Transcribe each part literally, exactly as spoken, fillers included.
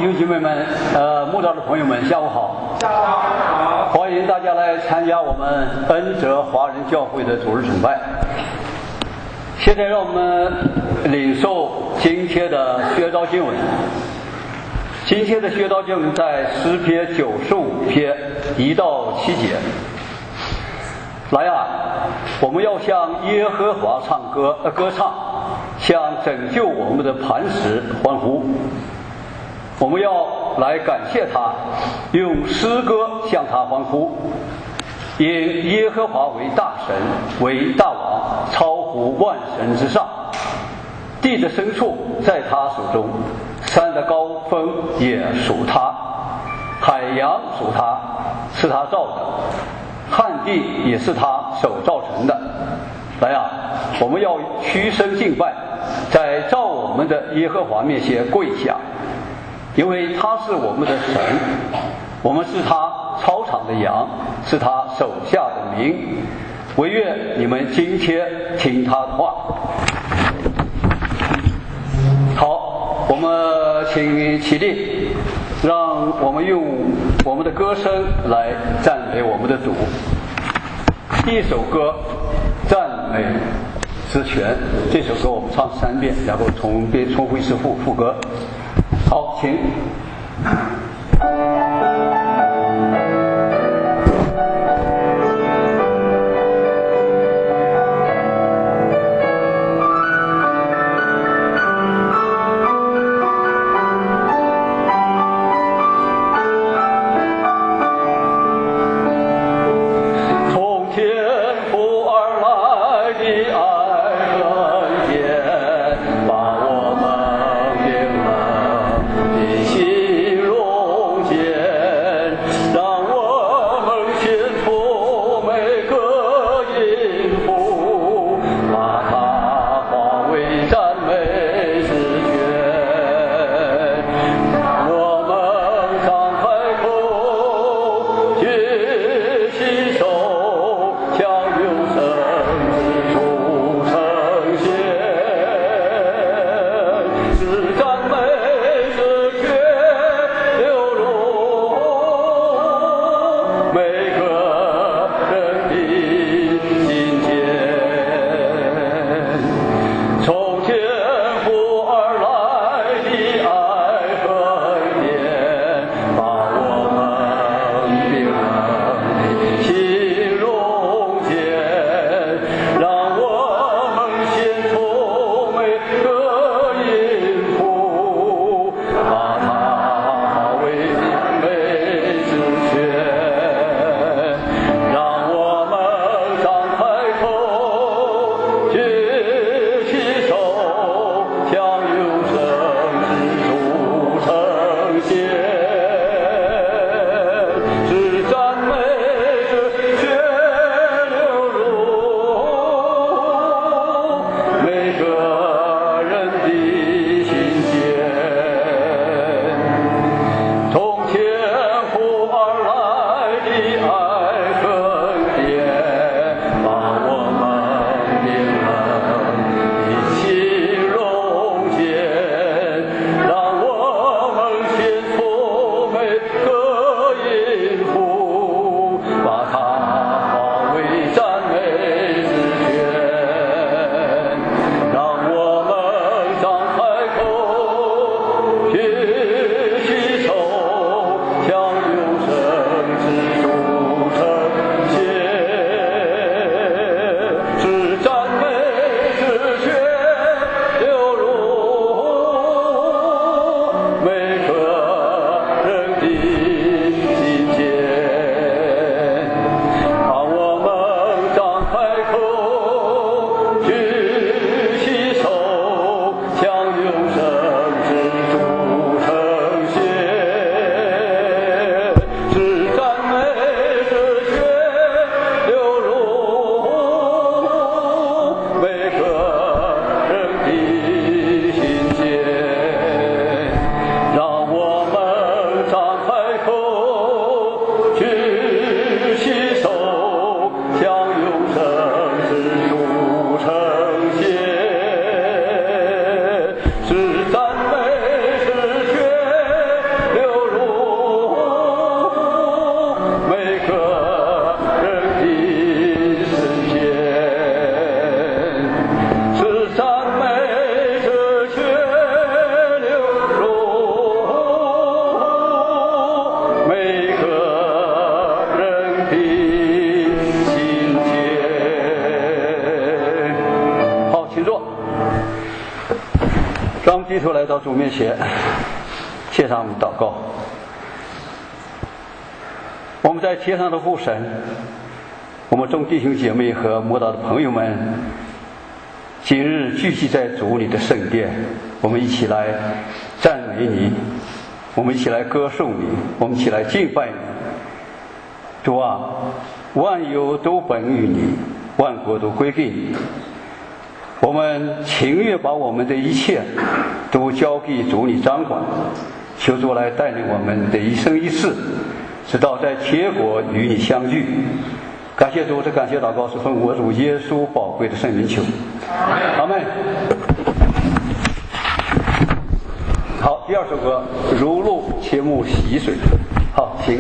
弟兄姐妹们，呃，慕道的朋友们，下午好。 下午好。 欢迎大家来参加我们恩泽华人教会的主日崇拜。现在让我们领受今天的宣道经文。今天的宣道经文在诗篇九十五篇一到七节。来啊，我们要向耶和华唱歌，呃，歌唱，向拯救我们的磐石欢呼。我们要来感谢他，用诗歌向他欢呼。因耶和华为大神，为大王，超乎万神之上。地的深处在他手中，山的高峰也属他，海洋属他，是他造的，旱地也是他手造成的。来啊，我们要屈身敬拜，在造我们的耶和华面前跪下，因为他是我们的神，我们是他操场的羊，是他手下的民。惟愿你们今天听他的话。好，我们请起立，让我们用我们的歌声来赞美我们的主。第一首歌《赞美之泉》，这首歌我们唱三遍，然后重编重复一次副副歌。好，请。 把我们冰冷的心。 低头来到主面前，献上我们祷告。我们在天上的父神，我们众弟兄姐妹和慕道的朋友们，今日聚集在主你的圣殿，我们一起来赞美你，我们一起来歌颂你，我们一起来敬拜你。主啊，万有都本于你，万国都归给你。我们情愿把我们的一切都交给主你掌管，求主来带领我们的一生一世，直到在天国与你相聚。感谢主，这感谢祷告是奉我主耶稣宝贵的圣名求，阿们。好，第二首歌《如露切木洗水》。好，请。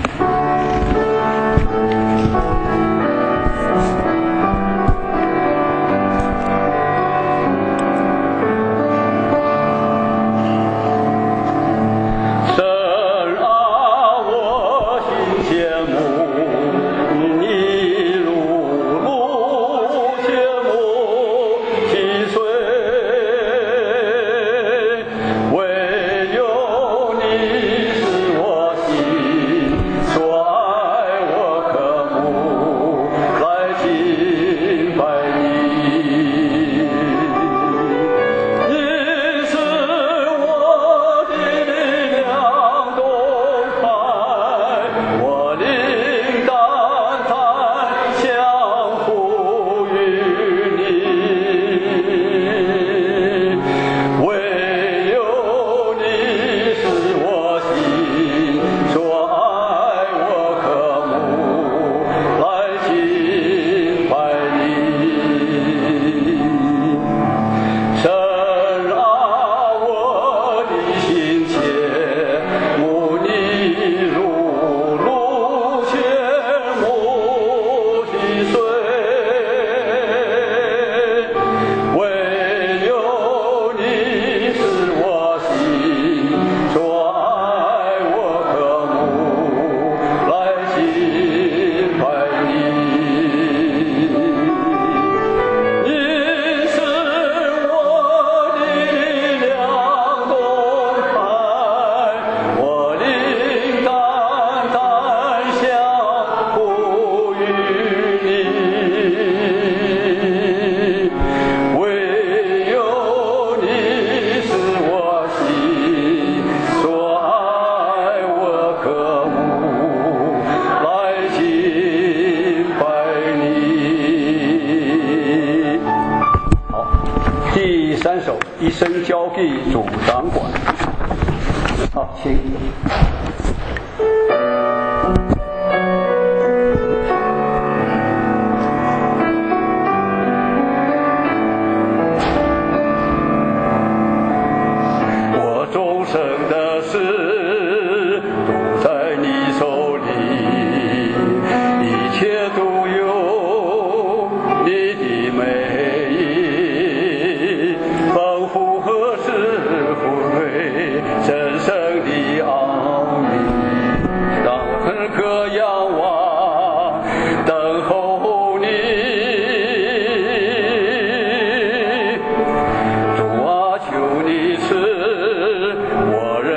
一生交给主掌管。好，请。我终生的事都在你手里，一切都有你的美。神圣的奥秘，让我时刻仰望，等候你。主啊，求你赐我人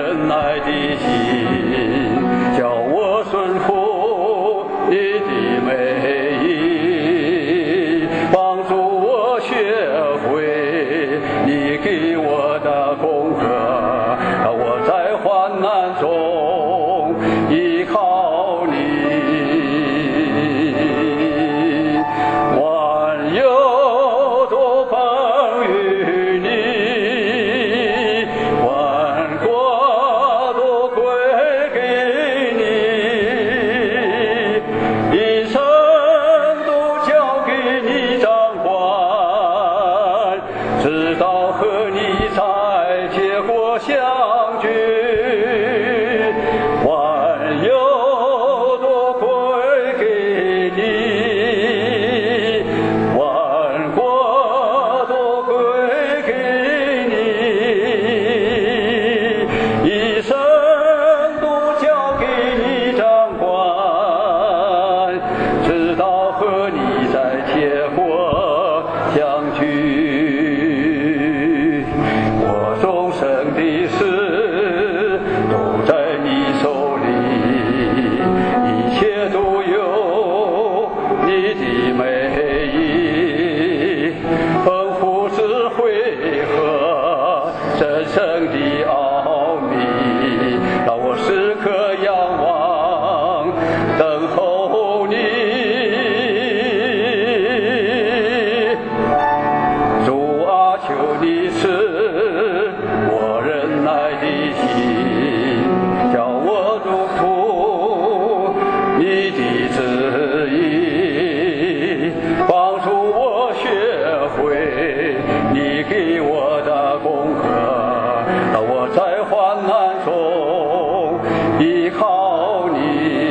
患难中依靠你，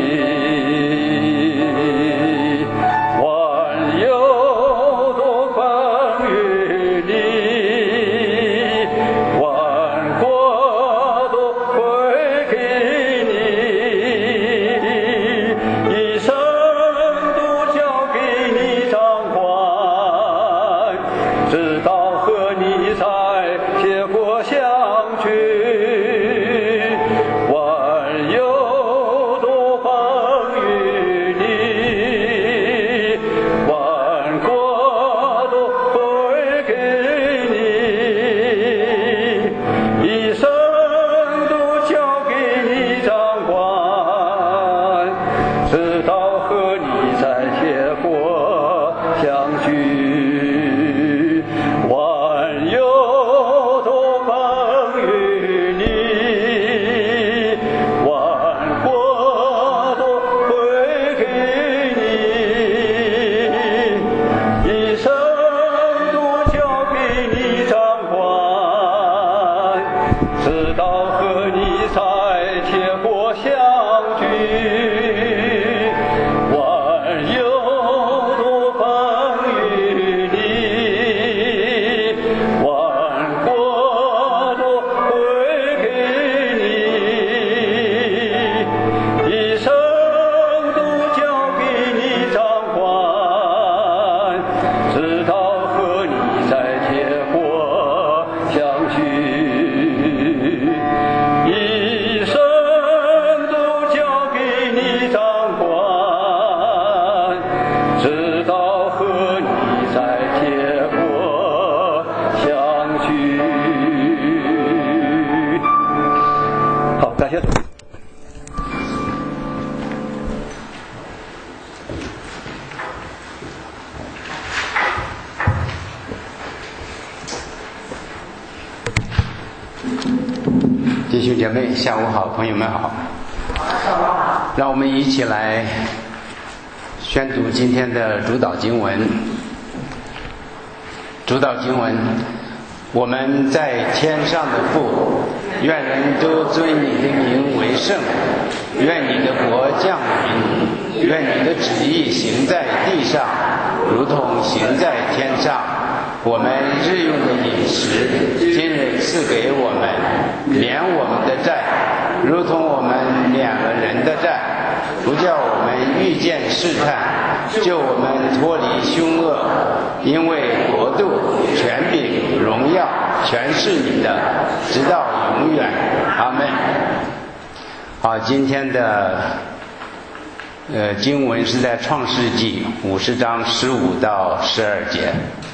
万有都关于你，万国都归给你，一生都交给你掌管，直到和你在天国相聚，万有都帮于你，万国都归给你，一生都交给你掌管，直到和你在天国相聚，万有都帮于你，万国都归给你，一生都交给你掌管，直到和你在天国相聚，万有都帮于你，万国都归给你，一生都交给你掌管，直到和你在天国相聚，一生都交给你掌管，直到和你在天国相聚。好，感谢主。 弟兄姐妹，下午好，朋友们好。让我们一起来宣读今天的主导经文。主导经文：我们在天上的父，愿人都尊你的名为圣，愿你的国降临，愿你的旨意行在地上，如同行在天上。我们日用的饮食，今日赐给我们，免我们的债，如同我们免了人的债，不叫我们遇见试探，救我们脱离凶恶。因为国度、权柄、荣耀，全是你的，直到永远。阿们。好，今天的呃经文是在创世纪五十章十五到十二节。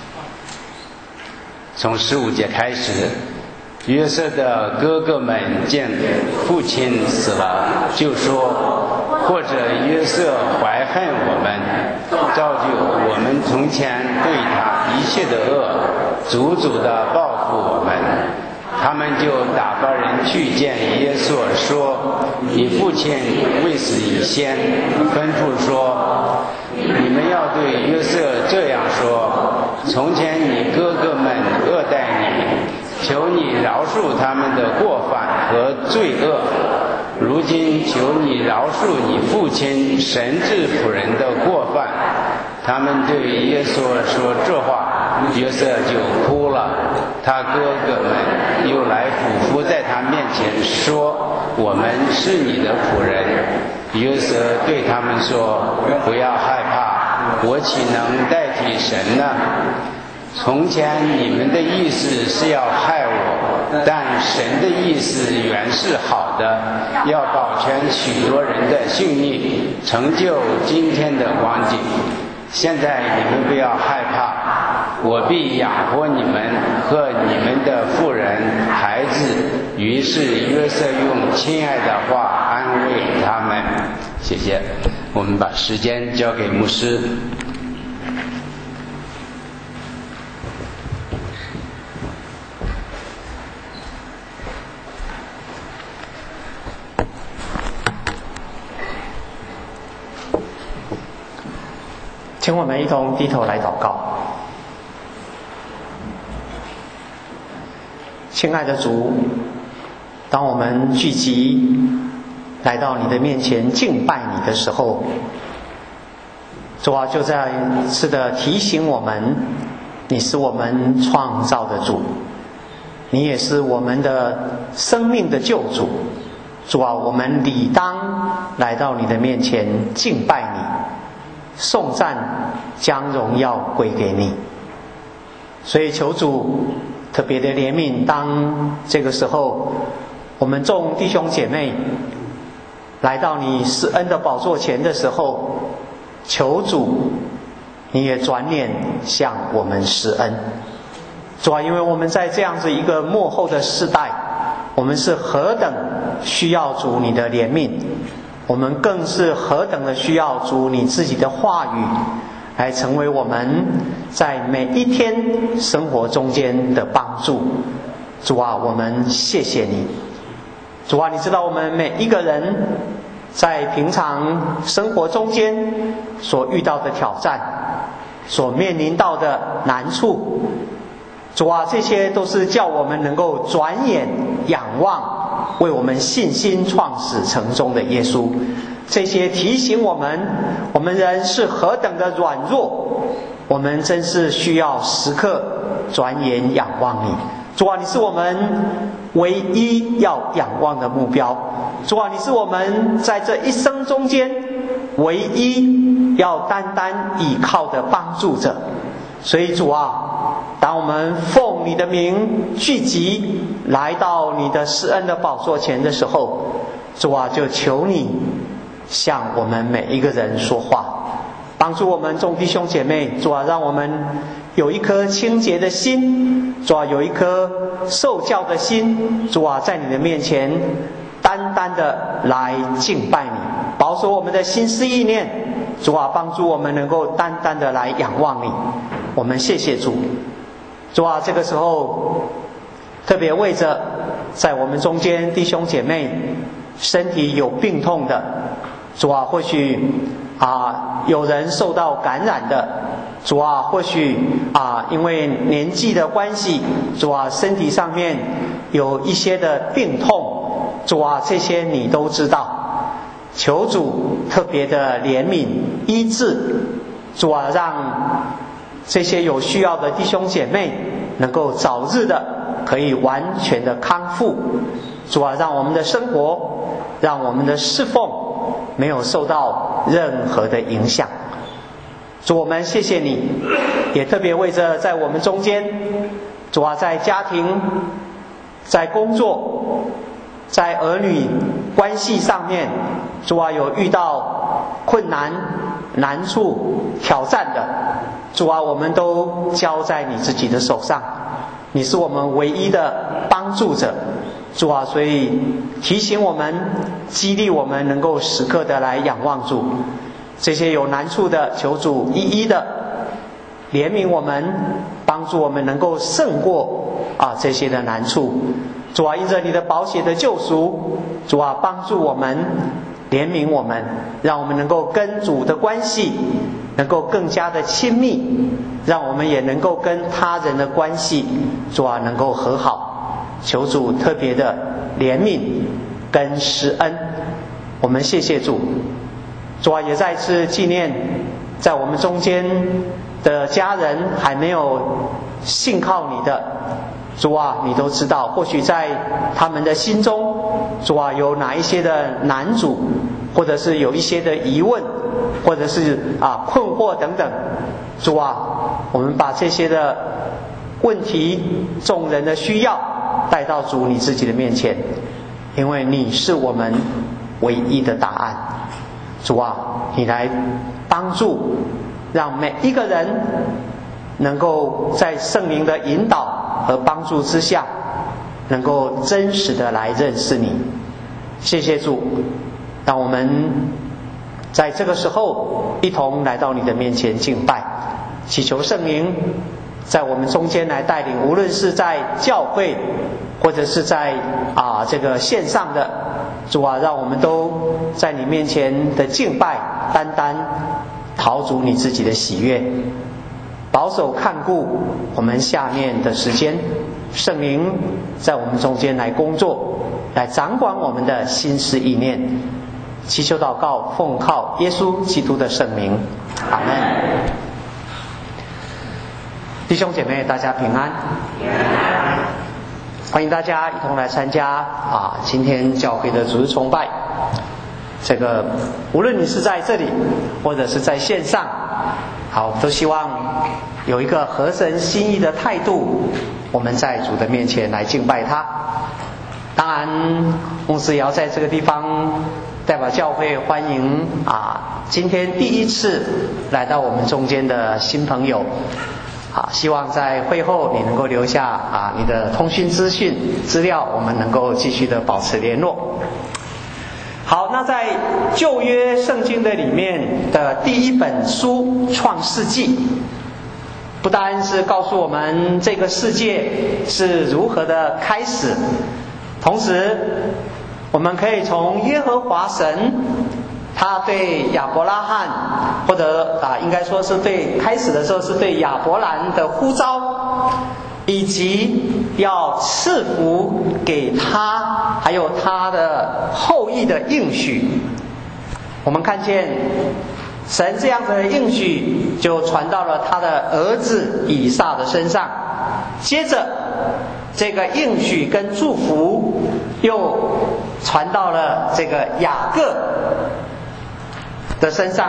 从十五节开始，约瑟的哥哥们见父亲死了，就说：或者约瑟怀恨我们，造就我们从前对他一切的恶，足足的报复我们。他们就打发人去见耶稣，说：你父亲未死以先，吩咐说，你们要对约瑟这样说：从前你哥哥们恶待你，求你饶恕他们的过犯和罪恶。如今求你饶恕你父亲神治仆人的过犯。他们对耶稣说这话，约瑟就哭了。他哥哥们又来俯伏在他面前说：我们是你的仆人。约瑟对他们说：不要害怕，我岂能代替神呢？从前你们的意思是要害我，但神的意思原是好的，要保全许多人的性命，成就今天的光景。现在你们不要害怕，我必养活你们和你们的妇人孩子。于是约瑟用亲爱的话安慰他们。谢谢。我们把时间交给牧师。 请我们一同低头来祷告。亲爱的主， 当我们聚集来到你的面前敬拜你的时候，主啊，就再次的提醒我们，你是我们创造的主，你也是我们的生命的救主。主啊，我们理当来到你的面前敬拜你，颂赞，将荣耀归给你。所以求主特别的怜悯，当这个时候我们众弟兄姐妹来到你施恩的宝座前的时候，求主你也转脸向我们施恩。主啊，因为我们在这样子一个末后的世代，我们是何等需要主你的怜悯，我们更是何等的需要主你自己的话语来成为我们在每一天生活中间的帮助。主啊，我们谢谢你。主啊，你知道我们每一个人在平常生活中间所遇到的挑战，所面临到的难处，主啊，这些都是叫我们能够转眼仰望为我们信心创始成终的耶稣。这些提醒我们，我们人是何等的软弱，我们真是需要时刻转眼仰望你。主啊，你是我们唯一要仰望的目标。主啊，你是我们在这一生中间唯一要单单倚靠的帮助者。所以主啊，当我们奉你的名聚集来到你的施恩的宝座前的时候，主啊，就求你向我们每一个人说话，帮助我们众弟兄姐妹。主啊，让我们有一颗清洁的心，主啊，有一颗受教的心。主啊，在你的面前单单的来敬拜你，保守我们的心思意念。主啊，帮助我们能够单单的来仰望你。我们谢谢主。主啊，这个时候特别为着在我们中间弟兄姐妹身体有病痛的，主啊，或许啊有人受到感染的，主啊，或许啊因为年纪的关系，主啊，身体上面有一些的病痛，主啊，这些你都知道。求主特别的怜悯医治，主啊，让这些有需要的弟兄姐妹能够早日的可以完全的康复。主啊，让我们的生活，让我们的侍奉没有受到任何的影响。主，我们谢谢你，也特别为着在我们中间，主啊，在家庭，在工作，在儿女关系上面，主啊，有遇到困难、难处、挑战的，主啊，我们都交在你自己的手上，你是我们唯一的帮助者。主啊，所以提醒我们，激励我们能够时刻的来仰望主。这些有难处的，求主一一的怜悯我们，帮助我们能够胜过啊这些的难处。主啊，因着你的宝血的救赎，主啊，帮助我们，怜悯我们，让我们能够跟主的关系能够更加的亲密，让我们也能够跟他人的关系，主啊，能够和好。求主特别的怜悯跟施恩，我们谢谢主。主啊，也再次纪念在我们中间的家人还没有信靠你的，主啊，你都知道，或许在他们的心中，主啊，有哪一些的难阻，或者是有一些的疑问，或者是啊困惑等等。主啊，我们把这些的问题、众人的需要带到主你自己的面前，因为你是我们唯一的答案。主啊，你来帮助，让每一个人能够在圣灵的引导和帮助之下，能够真实的来认识你。谢谢主，让我们在这个时候一同来到你的面前敬拜，祈求圣灵在我们中间来带领，无论是在教会或者是在啊这个线上的，主啊，让我们都在你面前的敬拜，单单讨主你自己的喜悦，保守看顾我们下面的时间，圣灵在我们中间来工作， 来掌管我们的心思意念。祈求祷告，奉靠耶稣基督的圣名，阿们。弟兄姐妹，大家平安。欢迎大家一同来参加啊，今天教会的主日崇拜。这个无论你是在这里，或者是在线上，好，都希望有一个合神心意的态度，我们在主的面前来敬拜他。当然，牧师也要在这个地方代表教会欢迎啊，今天第一次来到我们中间的新朋友。啊，希望在会后你能够留下啊你的通讯资讯资料，我们能够继续的保持联络。好，那在旧约圣经的里面的第一本书《创世纪》，不单是告诉我们这个世界是如何的开始，同时我们可以从耶和华神他对亚伯拉罕，或者啊，应该说是对开始的时候是对亚伯兰的呼召，以及要赐福给他还有他的后裔的应许。我们看见神这样子的应许就传到了他的儿子以撒的身上，接着这个应许跟祝福又传到了这个雅各的身上。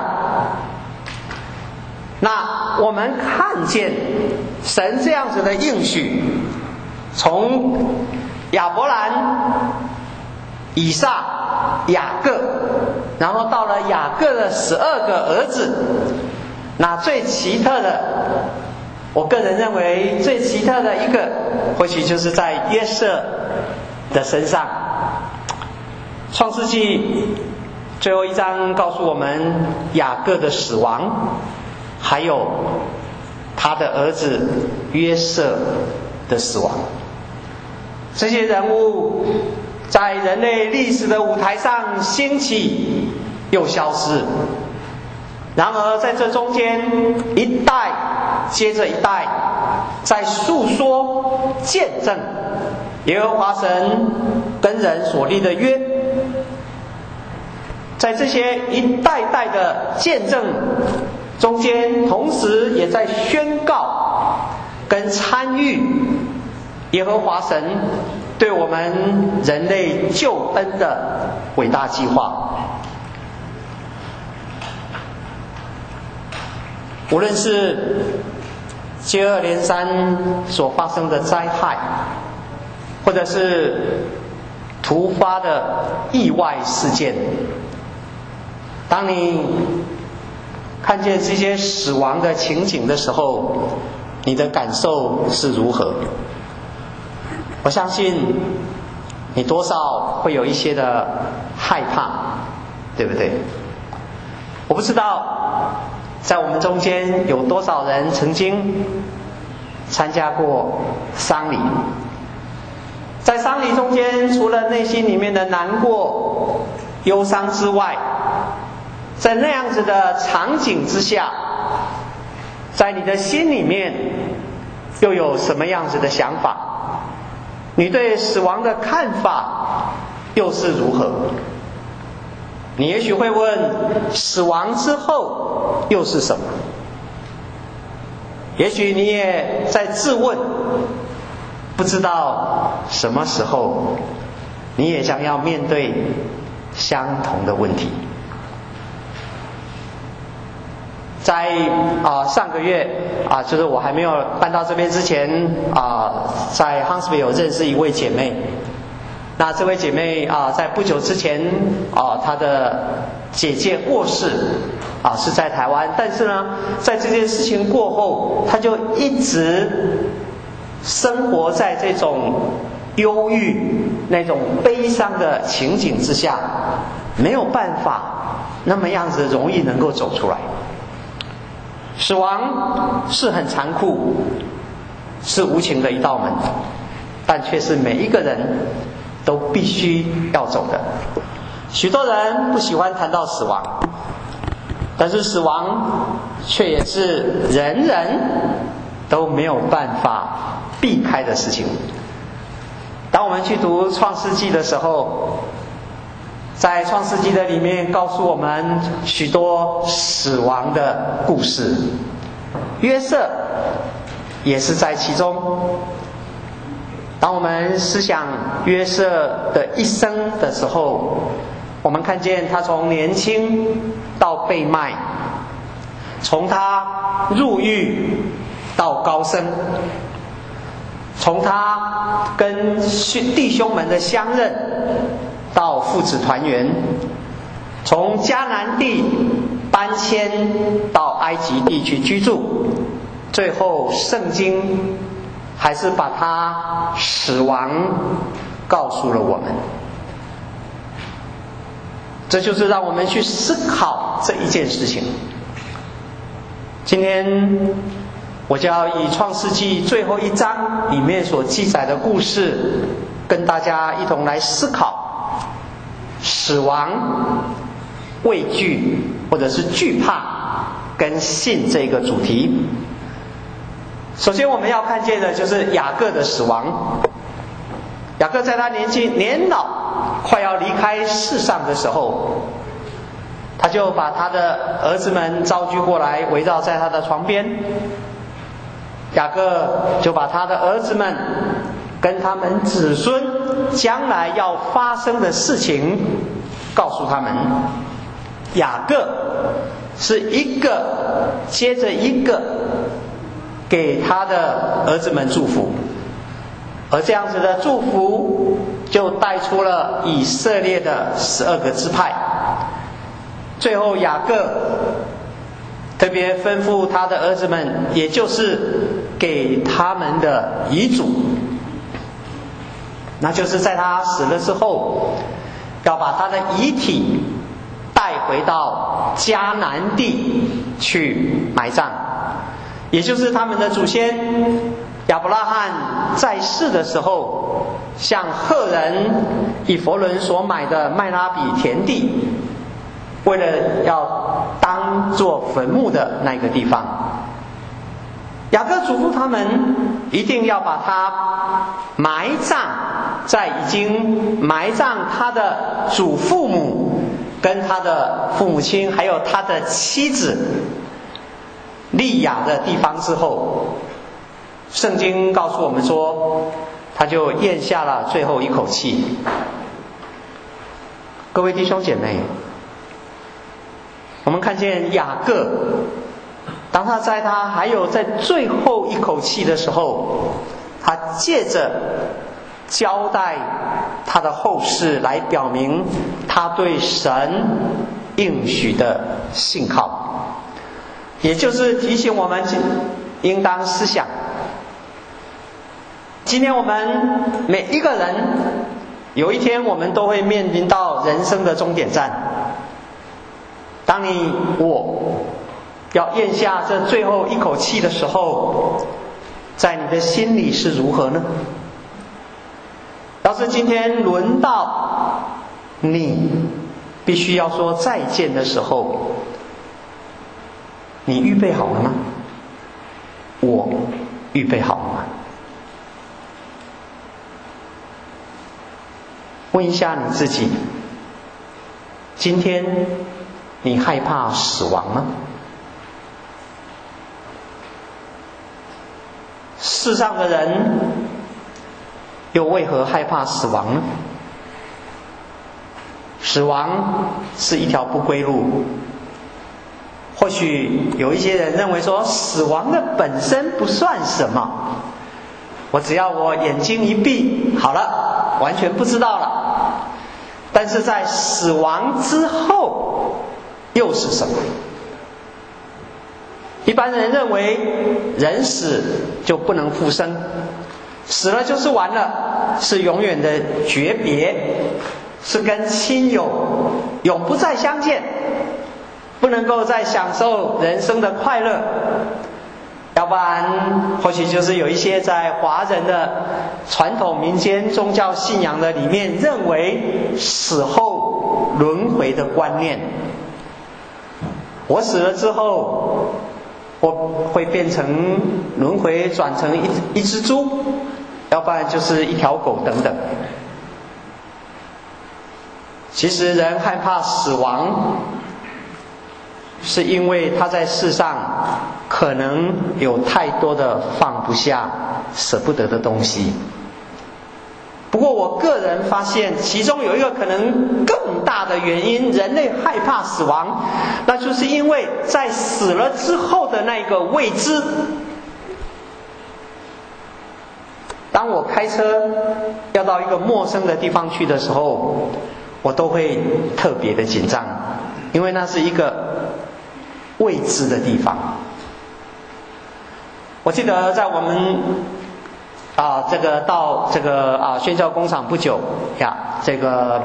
那我们看见神这样子的应许，从亚伯兰、以撒、雅各，然后到了雅各的十二个儿子。那最奇特的，我个人认为最奇特的一个，或许就是在约瑟的身上。创世纪最后一章告诉我们雅各的死亡，还有他的儿子约瑟的死亡。这些人物在人类历史的舞台上兴起又消失，然而在这中间一代接着一代在诉说见证耶和华神跟人所立的约。在这些一代代的见证中间，同时也在宣告跟参与耶和华神对我们人类救恩的伟大计划。无论是接二连三所发生的灾害，或者是突发的意外事件，当你看见这些死亡的情景的时候，你的感受是如何？我相信你多少会有一些的害怕，对不对？我不知道在我们中间有多少人曾经参加过丧礼，在丧礼中间，除了内心里面的难过、忧伤之外，在那样子的场景之下，在你的心里面又有什么样子的想法？你对死亡的看法又是如何？你也许会问，死亡之后又是什么？也许你也在自问，不知道什么时候你也将要面对相同的问题。在啊、呃、上个月啊、呃，就是我还没有搬到这边之前啊、呃，在 Huntsville 认识一位姐妹。那这位姐妹啊、呃，在不久之前啊、呃，她的姐姐过世啊、呃，是在台湾。但是呢，在这件事情过后，她就一直生活在这种忧郁、那种悲伤的情景之下，没有办法那么样子容易能够走出来。死亡是很残酷，是无情的一道门，但却是每一个人都必须要走的。许多人不喜欢谈到死亡，但是死亡却也是人人都没有办法避开的事情。 当我们去读创世纪的时候，在创世纪的里面告诉我们许多死亡的故事，约瑟也是在其中。当我们思想约瑟的一生的时候，我们看见他从年轻到被卖，从他入狱到高升，从他跟弟兄们的相认到父子团圆，从迦南地搬迁到埃及地去居住，最后圣经还是把他死亡告诉了我们。这就是让我们去思考这一件事情。今天我就要以创世纪最后一章里面所记载的故事，跟大家一同来思考死亡、畏惧或者是惧怕跟信这个主题。首先我们要看见的就是雅各的死亡。雅各在他年纪年老快要离开世上的时候，他就把他的儿子们召集过来，围绕在他的床边。雅各就把他的儿子们跟他们子孙将来要发生的事情告诉他们。雅各是一个接着一个给他的儿子们祝福，而这样子的祝福就带出了以色列的十二个支派。最后雅各特别吩咐他的儿子们，也就是给他们的遗嘱，那就是在他死了之后，要把他的遗体带回到迦南地去埋葬，也就是他们的祖先亚伯拉罕在世的时候，向赫人以弗伦所买的麦拉比田地，为了要当作坟墓的那个地方。雅各嘱咐他们一定要把他埋葬在已经埋葬他的祖父母跟他的父母亲还有他的妻子利亚的地方之后，圣经告诉我们说，他就咽下了最后一口气。各位弟兄姐妹，我们看见雅各，当他在他还有在最后一口气的时候，他借着交代他的后事来表明他对神应许的信靠，也就是提醒我们应当思想，今天我们每一个人有一天我们都会面临到人生的终点站。当你我要咽下这最后一口气的时候，在你的心里是如何呢？要是今天轮到你必须要说再见的时候，你预备好了吗？我预备好了吗？问一下你自己，今天你害怕死亡吗？世上的人又为何害怕死亡呢？死亡是一条不归路。或许有一些人认为说，死亡的本身不算什么，我只要我眼睛一闭，好了，完全不知道了。但是在死亡之后又是什么？一般人认为人死就不能复生，死了就是完了，是永远的诀别，是跟亲友永不再相见，不能够再享受人生的快乐。要不然或许就是有一些在华人的传统民间宗教信仰的里面认为死后轮回的观念，我死了之后我会变成轮回转成一一只猪， 要不然就是一条狗等等。其实人害怕死亡，是因为他在世上可能有太多的放不下、舍不得的东西。不过我个人发现，其中有一个可能更大的原因，人类害怕死亡，那就是因为在死了之后的那个未知。当我开车要到一个陌生的地方去的时候，我都会特别的紧张，因为那是一个未知的地方。我记得在我们啊，这个到这个啊宣教工厂不久呀，这个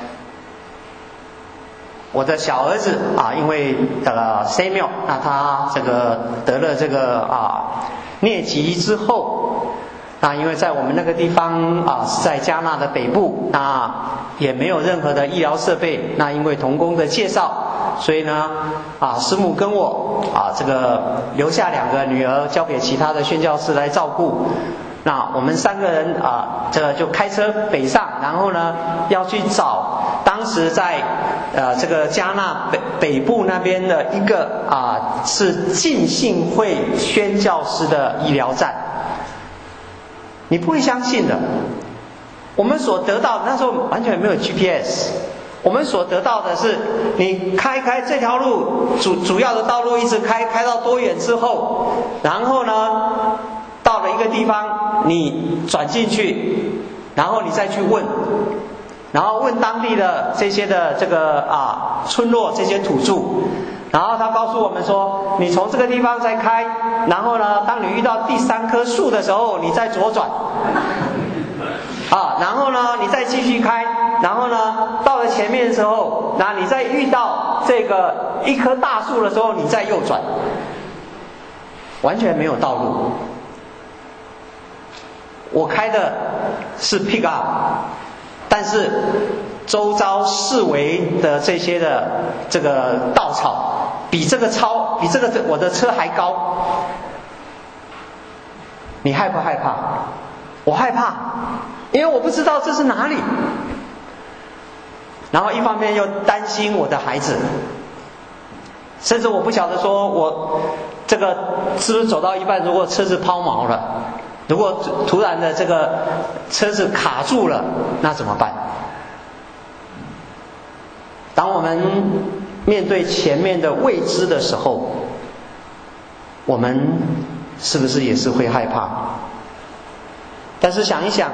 我的小儿子啊，因为呃 Samuel， 那他这个得了这个啊疟疾之后，那因为在我们那个地方啊是在加纳的北部，那也没有任何的医疗设备，那因为同工的介绍，所以呢啊师母跟我啊这个留下两个女儿，交给其他的宣教士来照顾。那我们三个人啊，这个就开车北上，然后呢，要去找当时在呃这个加纳北北部那边的一个啊是浸信会宣教师的医疗站。你不会相信的，我们所得到那时候完全没有 G P S， 我们所得到的是你开开这条路主主要的道路一直开开到多远之后，然后呢？到了一个地方，你转进去，然后你再去问，然后问当地的这些的这个啊村落这些土著，然后他告诉我们说，你从这个地方再开，然后呢，当你遇到第三棵树的时候，你再左转，啊，然后呢，你再继续开，然后呢，到了前面的时候，那你再遇到这个一棵大树的时候，你再右转，完全没有道路。我开的是 pick up， 但是周遭四围的这些的这个稻草比这个超比这个我的车还高。你害不害怕？我害怕，因为我不知道这是哪里。然后一方面又担心我的孩子，甚至我不晓得说我这个是不是走到一半，如果车子抛锚了，如果突然的这个车子卡住了，那怎么办？当我们面对前面的未知的时候，我们是不是也是会害怕？但是想一想，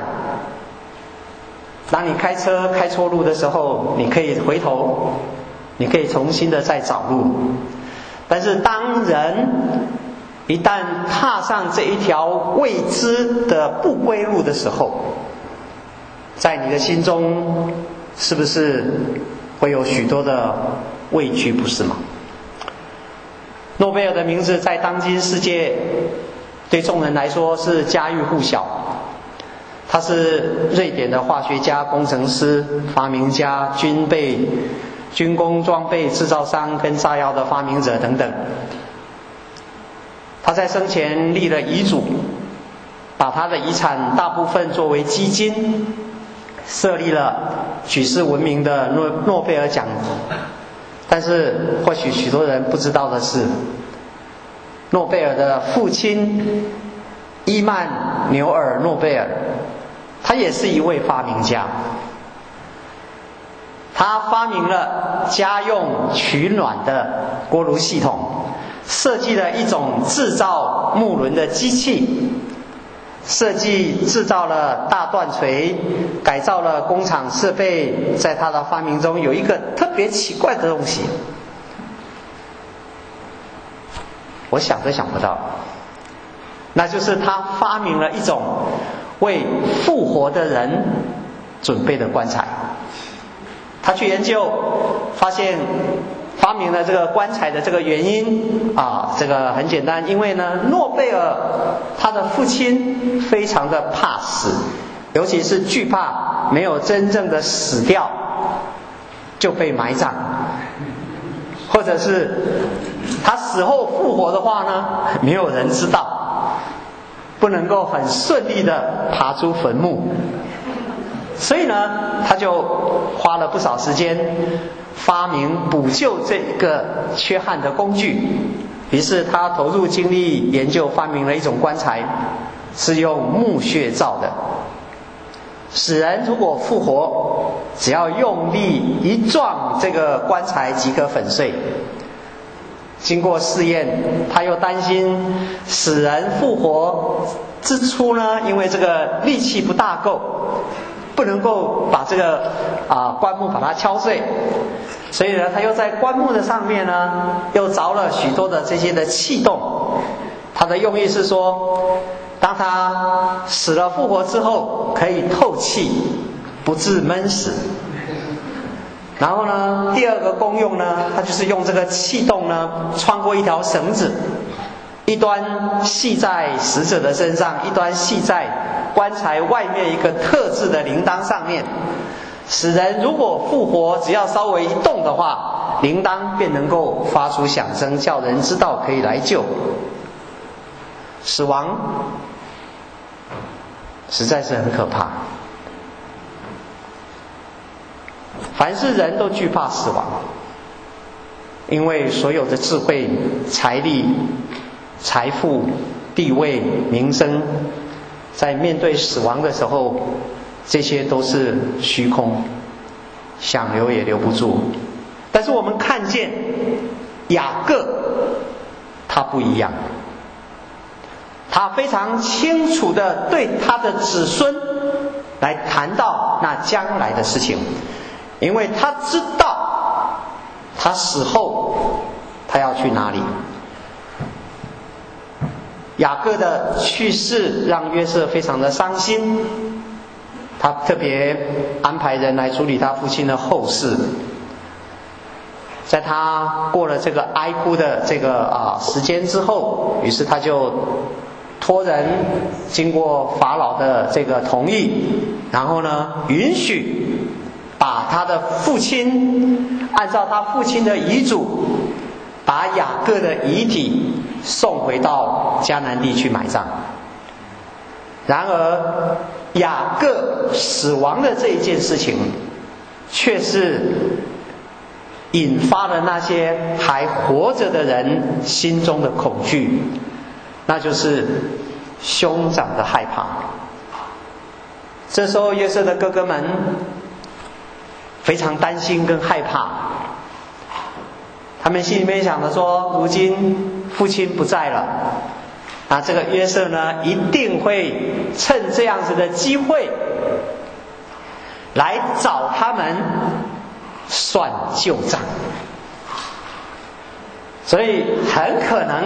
当你开车开错路的时候，你可以回头，你可以重新的再找路。但是当人一旦踏上这一条未知的不归路的时候，在你的心中是不是会有许多的畏惧，不是吗？诺贝尔的名字在当今世界对众人来说是家喻户晓，他是瑞典的化学家、工程师、发明家、军备、军工装备制造商跟炸药的发明者等等。他在生前立了遗嘱，把他的遗产大部分作为基金，设立了举世闻名的诺诺贝尔奖。但是或许许多人不知道的是，诺贝尔的父亲伊曼纽尔诺贝尔，他也是一位发明家。他发明了家用取暖的锅炉系统，设计了一种制造木轮的机器，设计制造了大断锤，改造了工厂设备。在他的发明中有一个特别奇怪的东西，我想都想不到，那就是他发明了一种为复活的人准备的棺材。他去研究，发现发明了这个棺材的这个原因啊，这个很简单，因为呢，诺贝尔他的父亲非常的怕死，尤其是惧怕没有真正的死掉就被埋葬，或者是他死后复活的话呢，没有人知道。 不能够很顺利的爬出坟墓，所以呢，他就花了不少时间发明补救这个缺憾的工具。于是他投入精力研究，发明了一种棺材，是用木屑造的。死人如果复活，只要用力一撞这个棺材即可粉碎。经过试验，他又担心死人复活之初呢，因为这个力气不大够，不能够把这个啊棺木把它敲碎，所以呢，他又在棺木的上面呢，又凿了许多的这些的气洞。他的用意是说，当他死了复活之后，可以透气，不致闷死。然后呢，第二个功用呢，它就是用这个气洞呢，穿过一条绳子，一端系在死者的身上，一端系在棺材外面一个特制的铃铛上面。死人如果复活，只要稍微一动的话，铃铛便能够发出响声，叫人知道可以来救。死亡实在是很可怕，凡是人都惧怕死亡，因为所有的智慧、财力、财富、地位、名声，在面对死亡的时候，这些都是虚空，想留也留不住。但是我们看见雅各，他不一样，他非常清楚地对他的子孙来谈到那将来的事情，因为他知道他死后他要去哪里。雅各的去世让约瑟非常的伤心，他特别安排人来处理他父亲的后事。在他过了这个哀哭的这个啊时间之后，于是他就托人经过法老的这个同意，然后呢允许把他的父亲按照他父亲的遗嘱，把雅各的遗体送回到迦南地去埋葬。然而雅各死亡的这一件事情，却是引发了那些还活着的人心中的恐惧，那就是兄长的害怕。这时候约瑟的哥哥们非常担心跟害怕，他们心里面想着说，如今父亲不在了，那这个约瑟呢，一定会趁这样子的机会来找他们算旧账，所以很可能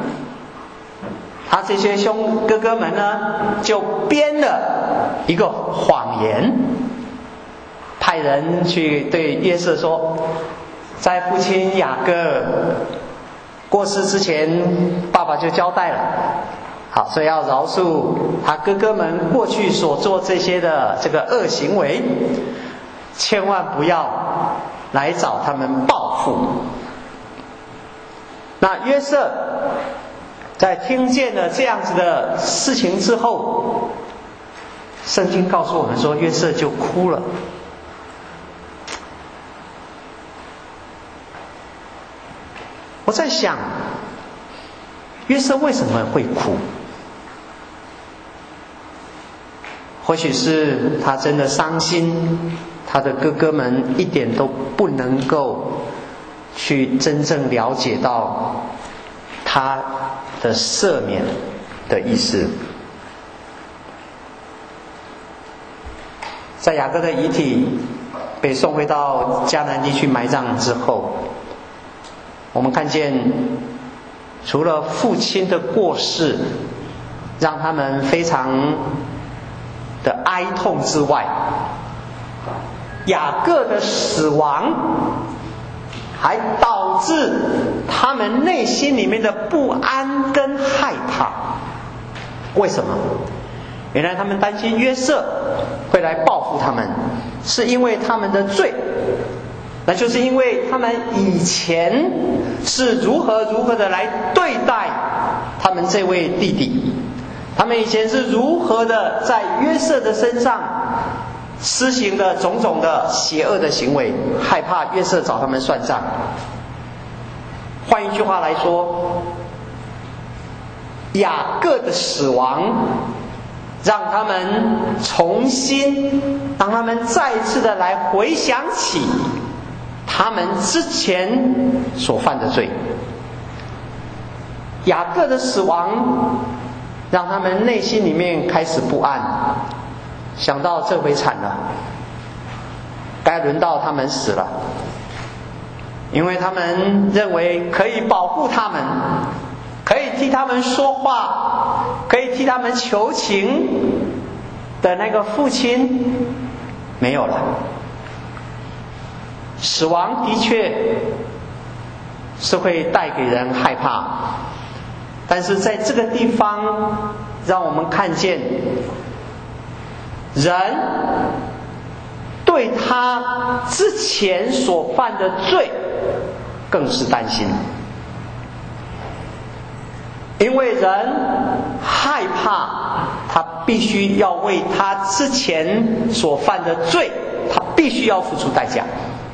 他这些兄哥哥们呢，就编了一个谎言，派人去对约瑟说，在父亲雅各过世之前，爸爸就交代了，好，所以要饶恕他哥哥们过去所做这些的这个恶行为，千万不要来找他们报复。那约瑟在听见了这样子的事情之后，圣经告诉我们说，约瑟就哭了。我在想，约瑟为什么会哭？或许是他真的伤心，他的哥哥们一点都不能够去真正了解到他的赦免的意思。在雅各的遗体被送回到迦南地去埋葬之后，我们看见除了父亲的过世让他们非常的哀痛之外，雅各的死亡还导致他们内心里面的不安跟害怕。为什么？原来他们担心约瑟会来报复他们，是因为他们的罪，那就是因为他们以前是如何如何的来对待他们这位弟弟， 他们以前是如何的在约瑟的身上施行的种种的邪恶的行为，害怕约瑟找他们算账。换一句话来说，雅各的死亡让他们重新，让他们再一次的来回想起他们之前所犯的罪。雅各的死亡让他们内心里面开始不安，想到这回惨了，该轮到他们死了，因为他们认为可以保护他们，可以替他们说话，可以替他们求情的那个父亲没有了。死亡的确是会带给人害怕，但是在这个地方让我们看见人对他之前所犯的罪更是担心，因为人害怕他必须要为他之前所犯的罪，他必须要付出代价。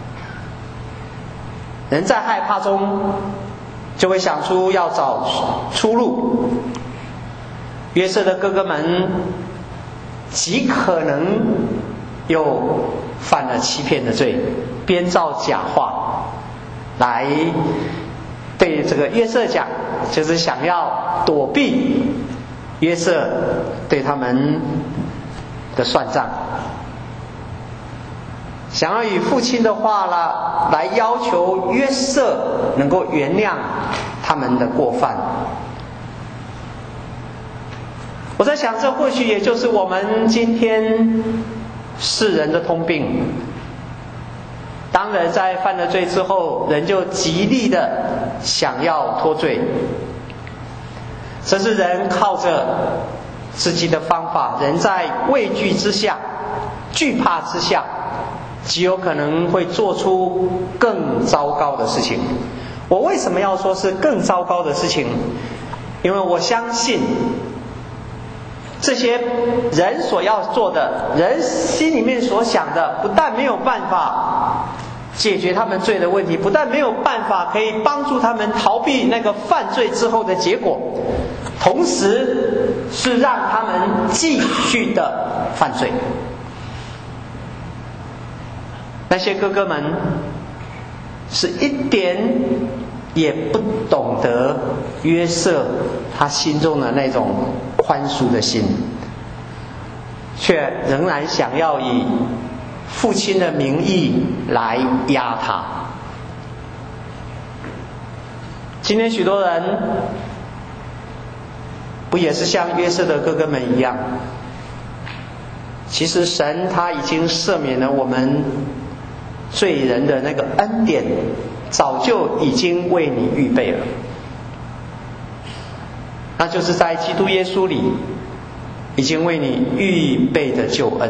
人在害怕中就会想出要找出路。约瑟的哥哥们极可能又犯了欺骗的罪，编造假话来对这个约瑟讲，就是想要躲避约瑟对他们的算账，想要以父亲的话啦来要求约瑟能够原谅他们的过犯。我在想，这或许也就是我们今天世人的通病。当人在犯了罪之后，人就极力的想要脱罪，这是人靠着自己的方法，人在畏惧之下、惧怕之下，极有可能会做出更糟糕的事情。我为什么要说是更糟糕的事情？因为我相信这些人所要做的，人心里面所想的，不但没有办法解决他们罪的问题，不但没有办法可以帮助他们逃避那个犯罪之后的结果，同时是让他们继续的犯罪。那些哥哥们是一点也不懂得约瑟他心中的那种宽恕的心，却仍然想要以父亲的名义来压他。今天许多人不也是像约瑟的哥哥们一样，其实神他已经赦免了我们罪人的那个恩典，早就已经为你预备了，那就是在基督耶稣里已经为你预备的救恩。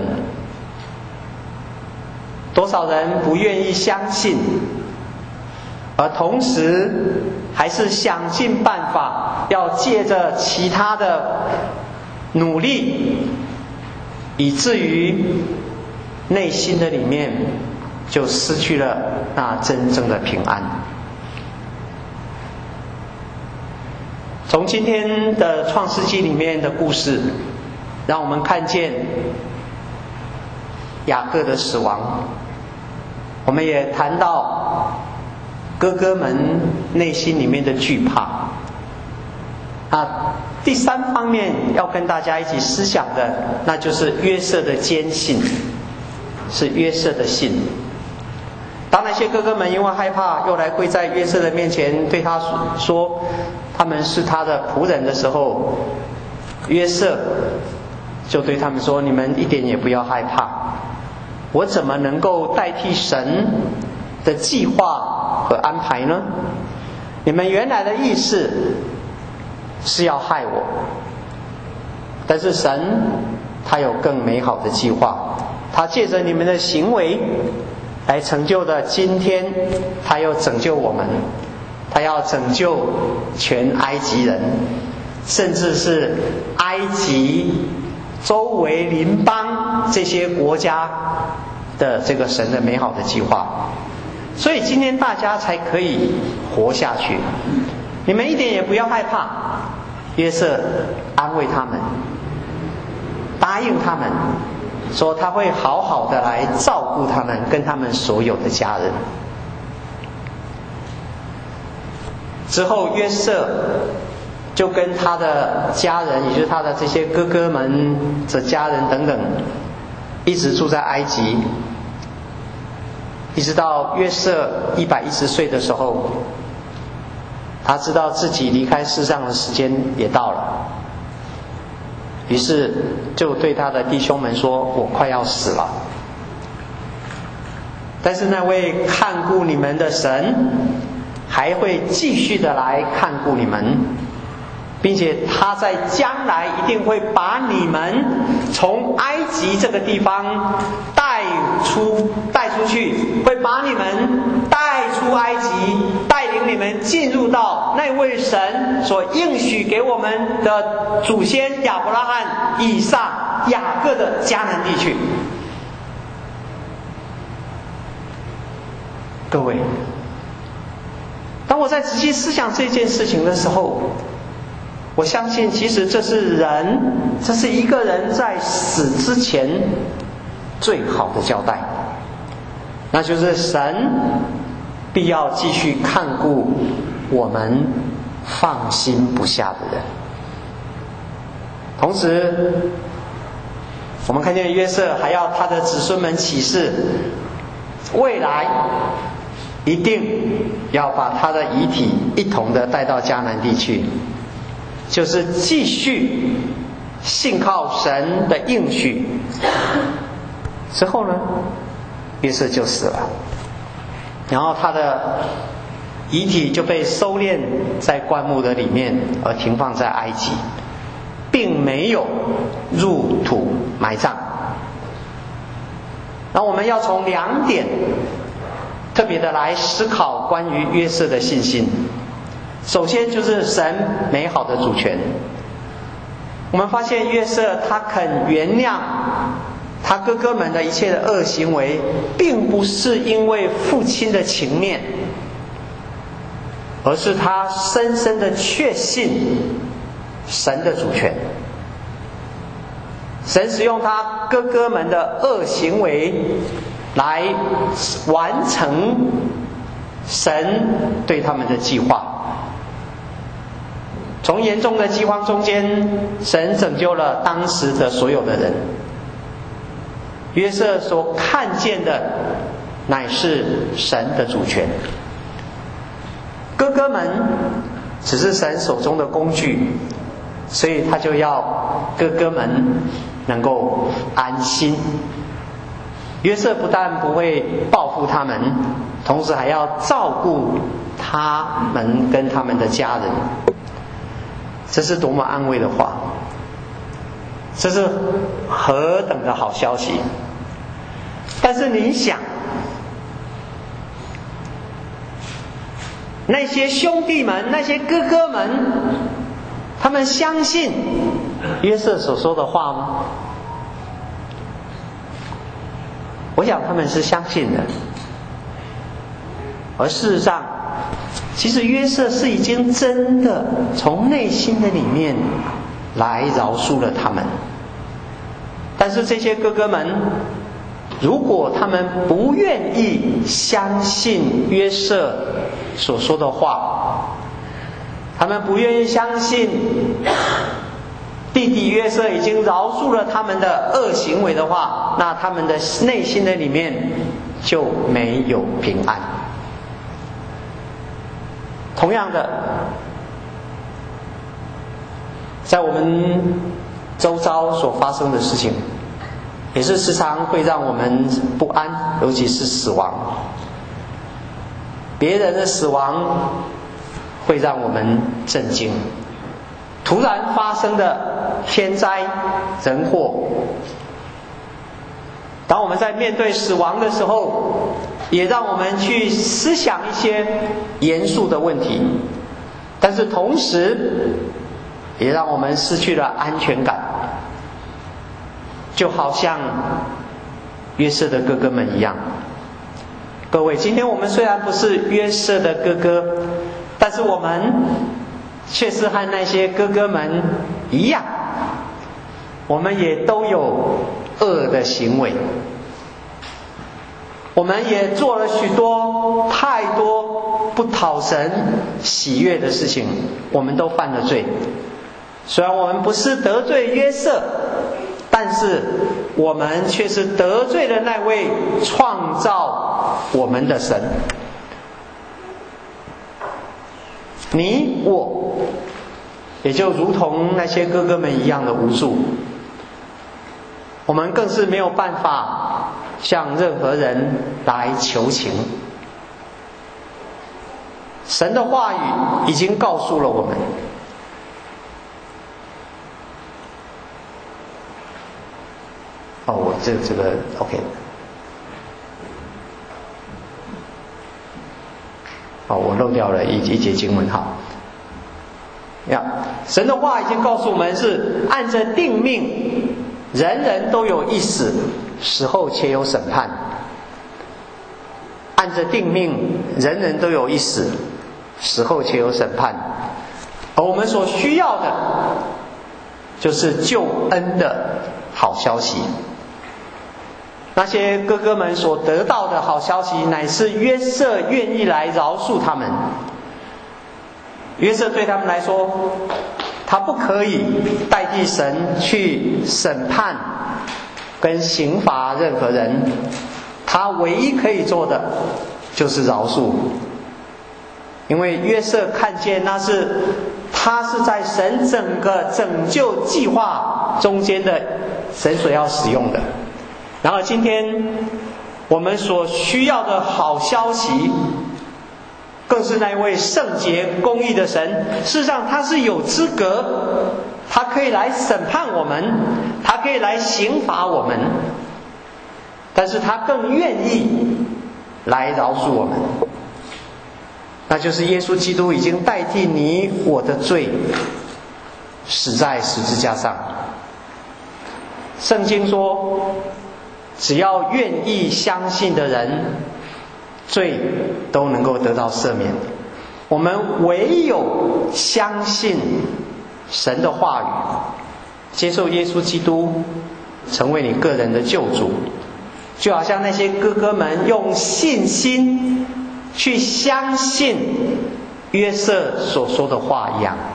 多少人不愿意相信，而同时还是想尽办法要借着其他的努力，以至于内心的里面就失去了那真正的平安。从今天的创世纪里面的故事，让我们看见雅各的死亡，我们也谈到哥哥们内心里面的惧怕。啊，第三方面要跟大家一起思想的，那就是约瑟的坚信，是约瑟的信。当那些哥哥们因为害怕，又来跪在约瑟的面前对他说他们是他的仆人的时候，约瑟就对他们说：你们一点也不要害怕，我怎么能够代替神的计划和安排呢？你们原来的意思是要害我，但是神他有更美好的计划，他借着你们的行为来成就的今天，他又拯救我们，他要拯救全埃及人，甚至是埃埃及周围邻邦这些国家的这个神的美好的计划，所以今天大家才可以活下去。你们一点也不要害怕。约瑟安慰他们，答应他们说他会好好的来照顾他们跟他们所有的家人。之后约瑟就跟他的家人，也就是他的这些哥哥们的家人等等，一直住在埃及，一直到约瑟一百一十岁的时候，他知道自己离开世上的时间也到了，于是就对他的弟兄们说：“我快要死了。”但是那位看顾你们的神还会继续的来看顾你们，并且他在将来一定会把你们从埃及这个地方带出带出去，会把你们带出埃及，带领你们进入到那位神所应许给我们的祖先亚伯拉罕、以撒、雅各的迦南地区。各位，当我在仔细思想这件事情的时候，我相信其实这是人，这是一个人在死之前最好的交代，那就是神必要继续看顾我们放心不下的人。同时我们看见约瑟还要他的子孙们起誓，未来一定要把他的遗体一同的带到迦南地去，就是继续信靠神的应许。之后呢，约瑟就死了，然后他的遗体就被收敛在棺木的里面，而停放在埃及，并没有入土埋葬。那我们要从两点特别的来思考关于约瑟的信心。首先就是神美好的主权。我们发现约瑟他肯原谅他哥哥们的一切的恶行为，并不是因为父亲的情面，而是他深深的确信神的主权。神使用他哥哥们的恶行为来完成神对他们的计划。从严重的饥荒中间，神拯救了当时的所有的人。约瑟所看见的乃是神的主权，哥哥们只是神手中的工具，所以他就要哥哥们能够安心。约瑟不但不会报复他们，同时还要照顾他们跟他们的家人。这是多么安慰的话，这是何等的好消息。但是你想，那些兄弟们，那些哥哥们，他们相信约瑟所说的话吗？我想他们是相信的。而事实上，其实约瑟是已经真的从内心的里面来饶恕了他们。但是这些哥哥们，如果他们不愿意相信约瑟所说的话，他们不愿意相信弟弟约瑟已经饶恕了他们的恶行为的话，那他们的内心的里面就没有平安。同样的，在我们周遭所发生的事情，也是时常会让我们不安，尤其是死亡。别人的死亡会让我们震惊，突然发生的天灾人祸，当我们在面对死亡的时候，也让我们去思想一些严肃的问题。但是同时也让我们失去了安全感，就好像约瑟的哥哥们一样。各位，今天我们虽然不是约瑟的哥哥，但是我们却是和那些哥哥们一样，我们也都有恶的行为，我们也做了许多太多不讨神喜悦的事情，我们都犯了罪。虽然我们不是得罪约瑟，但是我们却是得罪了那位创造我们的神。你我也就如同那些哥哥们一样的无助，我们更是没有办法向任何人来求情。神的话语已经告诉了我们，哦，我这这个 OK， 哦，我漏掉了一一节经文，好。呀，神的话已经告诉我们，是按着定命，人人都有一死，死后且有审判。按着定命，人人都有一死，死后且有审判。而我们所需要的，就是救恩的好消息。那些哥哥们所得到的好消息，乃是约瑟愿意来饶恕他们。约瑟对他们来说，他不可以代替神去审判跟刑罚任何人，他唯一可以做的就是饶恕。因为约瑟看见那是他是在神整个拯救计划中间的神所要使用的。然而今天我们所需要的好消息，更是那一位圣洁公义的神，事实上他是有资格，他可以来审判我们，他可以来刑罚我们，但是他更愿意来饶恕我们。那就是耶稣基督已经代替你我的罪，死在十字架上。圣经说，只要愿意相信的人，罪都能够得到赦免。我们唯有相信神的话语，接受耶稣基督成为你个人的救主，就好像那些哥哥们用信心去相信约瑟所说的话一样。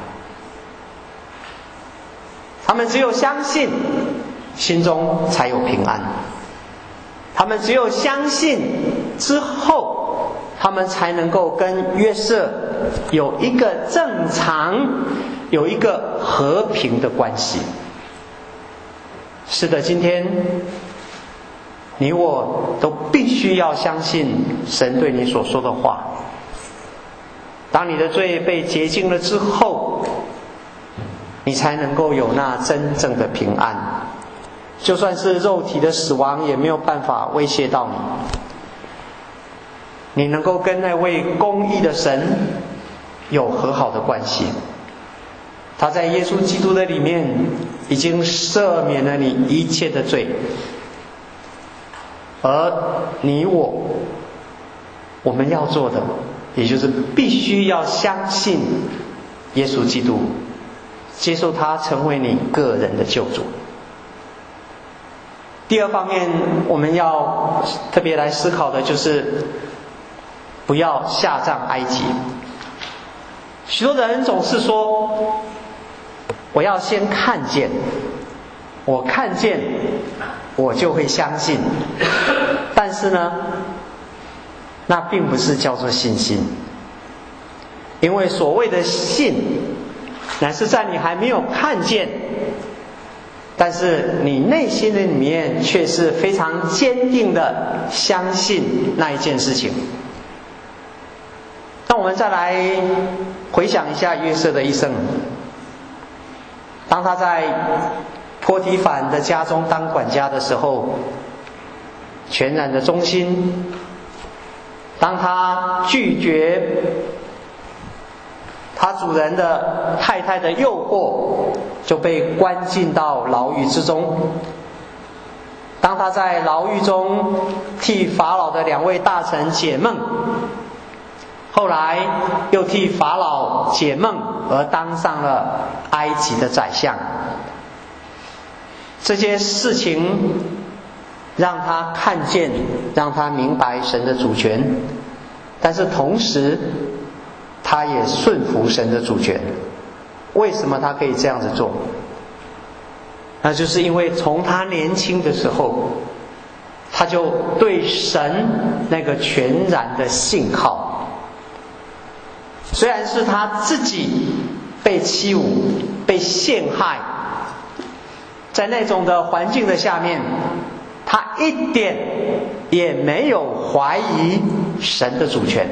他们只有相信，心中才有平安。他们只有相信之后，他们才能够跟约瑟有一个正常、有一个和平的关系。是的，今天你我都必须要相信神对你所说的话。当你的罪被洁净了之后，你才能够有那真正的平安。就算是肉体的死亡，也没有办法威胁到你。你能够跟那位公义的神有和好的关系。他在耶稣基督的里面已经赦免了你一切的罪，而你我我们要做的，也就是必须要相信耶稣基督，接受他成为你个人的救主。第二方面，我们要特别来思考的就是不要下葬埃及。许多人总是说，我要先看见，我看见我就会相信。但是呢，那并不是叫做信心。因为所谓的信，乃是在你还没有看见，但是你内心的里面却是非常坚定的相信那一件事情。那我们再来回想一下约瑟的一生。当他在波提反的家中当管家的时候，全然的忠心；当他拒绝他主人的太太的诱惑，就被关进到牢狱之中。当他在牢狱中替法老的两位大臣解梦，后来又替法老解梦而当上了埃及的宰相。这些事情让他看见，让他明白神的主权，但是同时他也顺服神的主权。为什么他可以这样子做？那就是因为从他年轻的时候，他就对神那个全然的信靠。虽然是他自己被欺侮、被陷害，在那种的环境的下面，他一点也没有怀疑神的主权。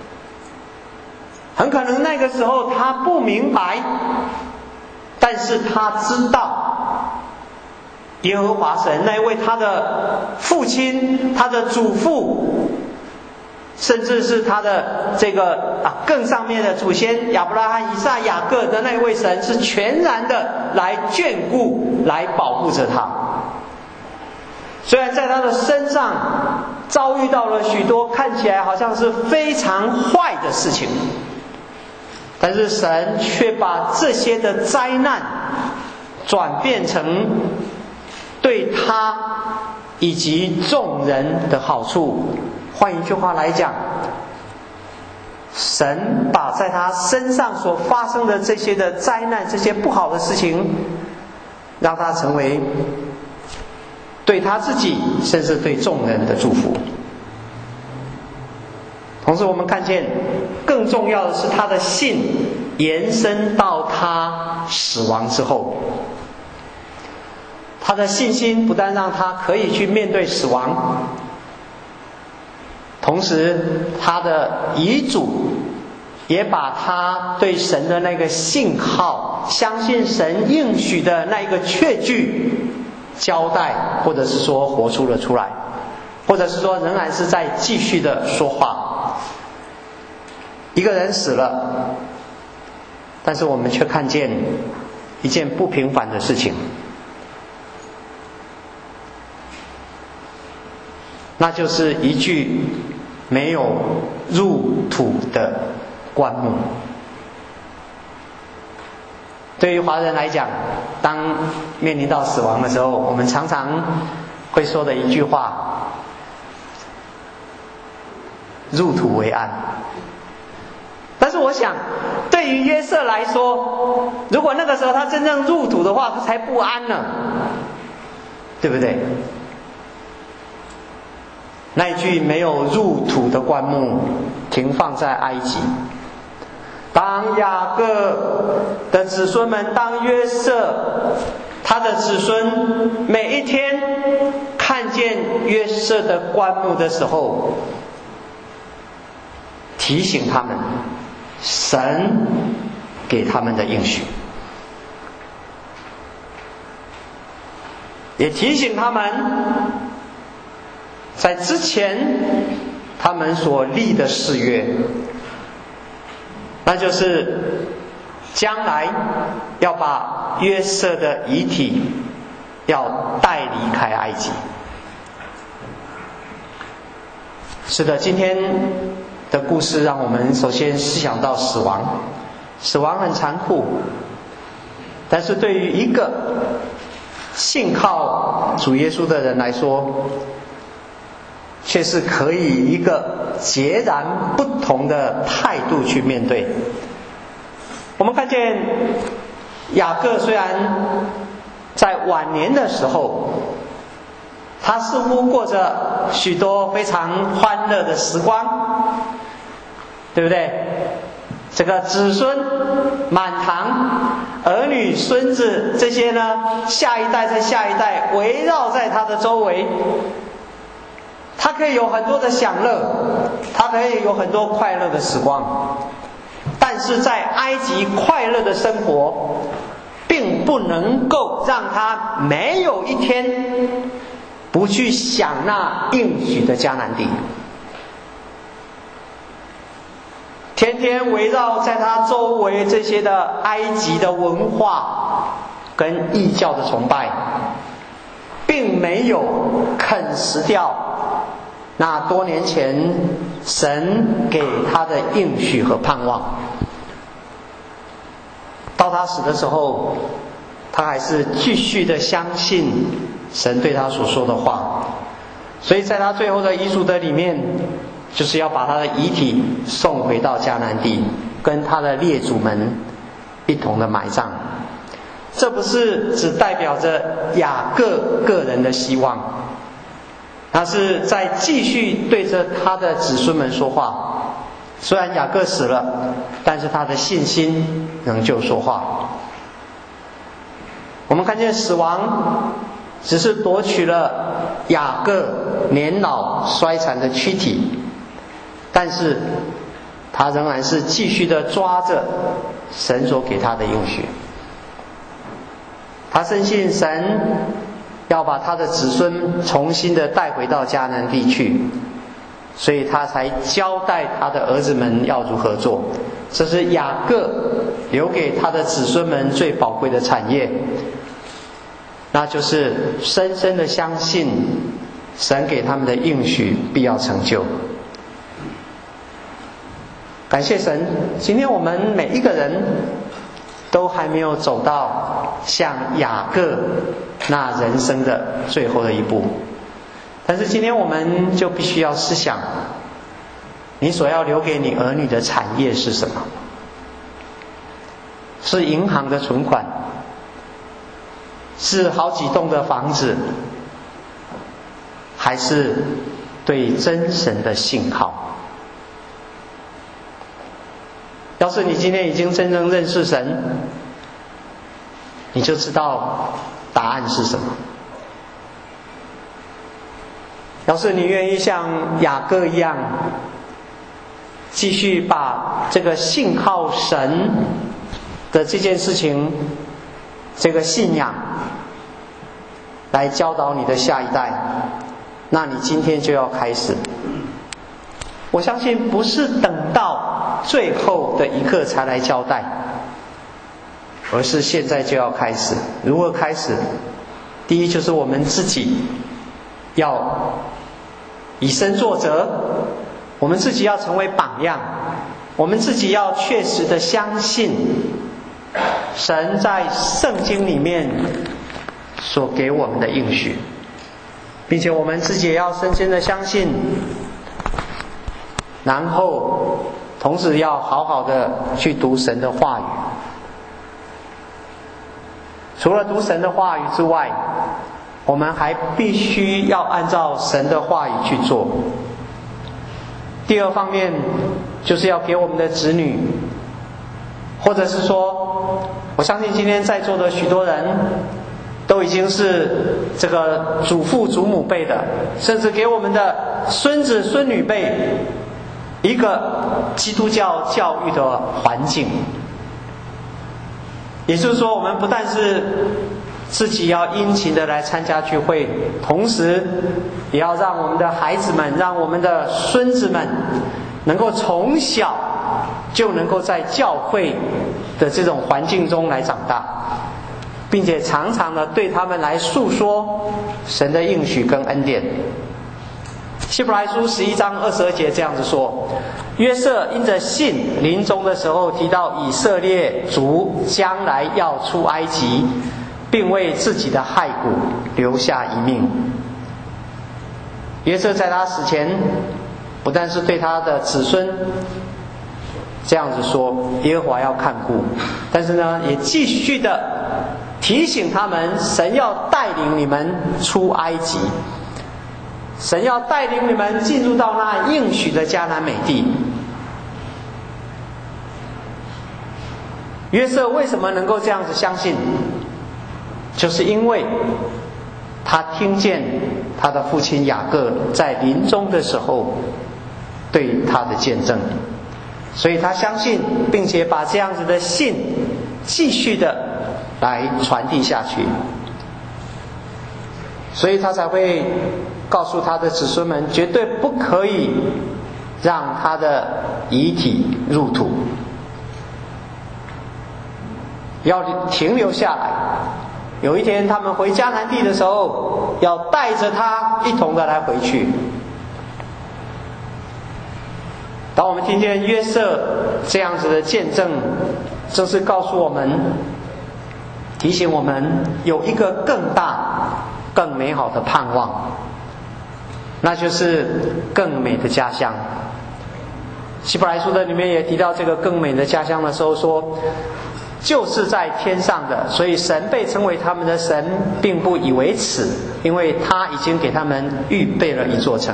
很可能那个时候他不明白，但是他知道耶和华神那位他的父亲、他的祖父，甚至是他的这个啊更上面的祖先亚伯拉罕、以撒、雅各的那位神，是全然的来眷顾、来保护着他。虽然在他的身上遭遇到了许多看起来好像是非常坏的事情，但是神却把这些的灾难转变成对他以及众人的好处。换一句话来讲，神把在他身上所发生的这些的灾难、这些不好的事情，让他成为对他自己甚至对众人的祝福。同时我们看见更重要的是，他的信延伸到他死亡之后。他的信心不但让他可以去面对死亡，同时他的遗嘱也把他对神的那个信号、相信神应许的那一个确据交代，或者是说活出了出来，或者是说仍然是在继续的说话。一个人死了，但是我们却看见一件不平凡的事情，那就是一具没有入土的棺木。对于华人来讲，当面临到死亡的时候，我们常常会说的一句话：入土为安。但是我想，对于约瑟来说，如果那个时候他真正入土的话，他才不安呢，对不对？那一具没有入土的棺木停放在埃及。当雅各的子孙们，当约瑟他的子孙每一天看见约瑟的棺木的时候，提醒他们神给他们的应许，也提醒他们在之前他们所立的誓约，那就是将来要把约瑟的遗体要带离开埃及。是的，今天的故事让我们首先思想到死亡。死亡很残酷，但是对于一个信靠主耶稣的人来说，却是可以一个截然不同的态度去面对。我们看见雅各虽然在晚年的时候，他似乎过着许多非常欢乐的时光，对不对？这个子孙满堂，儿女孙子这些呢，下一代再下一代围绕在他的周围，他可以有很多的享乐，他可以有很多快乐的时光。但是在埃及快乐的生活并不能够让他没有一天不去想那应许的迦南地。 天天围绕在他周围这些的埃及的文化跟异教的崇拜，并没有啃食掉那多年前神给他的应许和盼望。到他死的时候，他还是继续的相信神对他所说的话，所以在他最后的遗嘱的里面，就是要把他的遗体送回到迦南地，跟他的列祖们一同的埋葬。这不是只代表着雅各个人的希望，他是在继续对着他的子孙们说话。虽然雅各死了，但是他的信心仍旧说话。我们看见死亡只是夺取了雅各年老衰残的躯体，但是他仍然是继续的抓着神所给他的应许。他深信神要把他的子孙重新的带回到迦南地去，所以他才交代他的儿子们要如何做。这是雅各留给他的子孙们最宝贵的产业，那就是深深的相信神给他们的应许必要成就。感谢神，今天我们每一个人都还没有走到像雅各那人生的最后的一步，但是今天我们就必须要思想，你所要留给你儿女的产业是什么？是银行的存款，是好几栋的房子，还是对真神的信靠？要是你今天已经真正认识神，你就知道答案是什么。要是你愿意像雅各一样，继续把这个信靠神的这件事情，这个信仰来教导你的下一代，那你今天就要开始。我相信不是等到最后的一刻才来交代，而是现在就要开始。如何开始？第一，就是我们自己要以身作则，我们自己要成为榜样，我们自己要确实的相信神在圣经里面所给我们的应许，并且我们自己也要深深的相信，然后同时要好好的去读神的话语。除了读神的话语之外，我们还必须要按照神的话语去做。第二方面，就是要给我们的子女，或者是说，我相信今天在座的许多人都已经是这个祖父祖母辈的，甚至给我们的孙子孙女辈一个基督教教育的环境。也就是说，我们不但是自己要殷勤的来参加聚会，同时也要让我们的孩子们，让我们的孙子们能够从小就能够在教会的这种环境中来长大，并且常常的对他们来诉说神的应许跟恩典。希伯来书十一章二十二节这样子说，约瑟因着信临终的时候提到以色列族将来要出埃及，并为自己的骸骨留下一命。约瑟在他死前不但是对他的子孙这样子说，耶和华要看顾，但是呢也继续的提醒他们，神要带领你们出埃及，神要带领你们进入到那应许的迦南美地。约瑟为什么能够这样子相信？就是因为他听见他的父亲雅各在临终的时候对他的见证，所以他相信，并且把这样子的信继续的来传递下去，所以他才会告诉他的子孙们，绝对不可以让他的遗体入土，要停留下来。有一天他们回迦南地的时候，要带着他一同的来回去。当我们听见约瑟这样子的见证，正是告诉我们，提醒我们有一个更大更美好的盼望，那就是更美的家乡。希伯来书的里面也提到这个更美的家乡的时候说，就是在天上的，所以神被称为他们的神，并不以为耻，因为他已经给他们预备了一座城。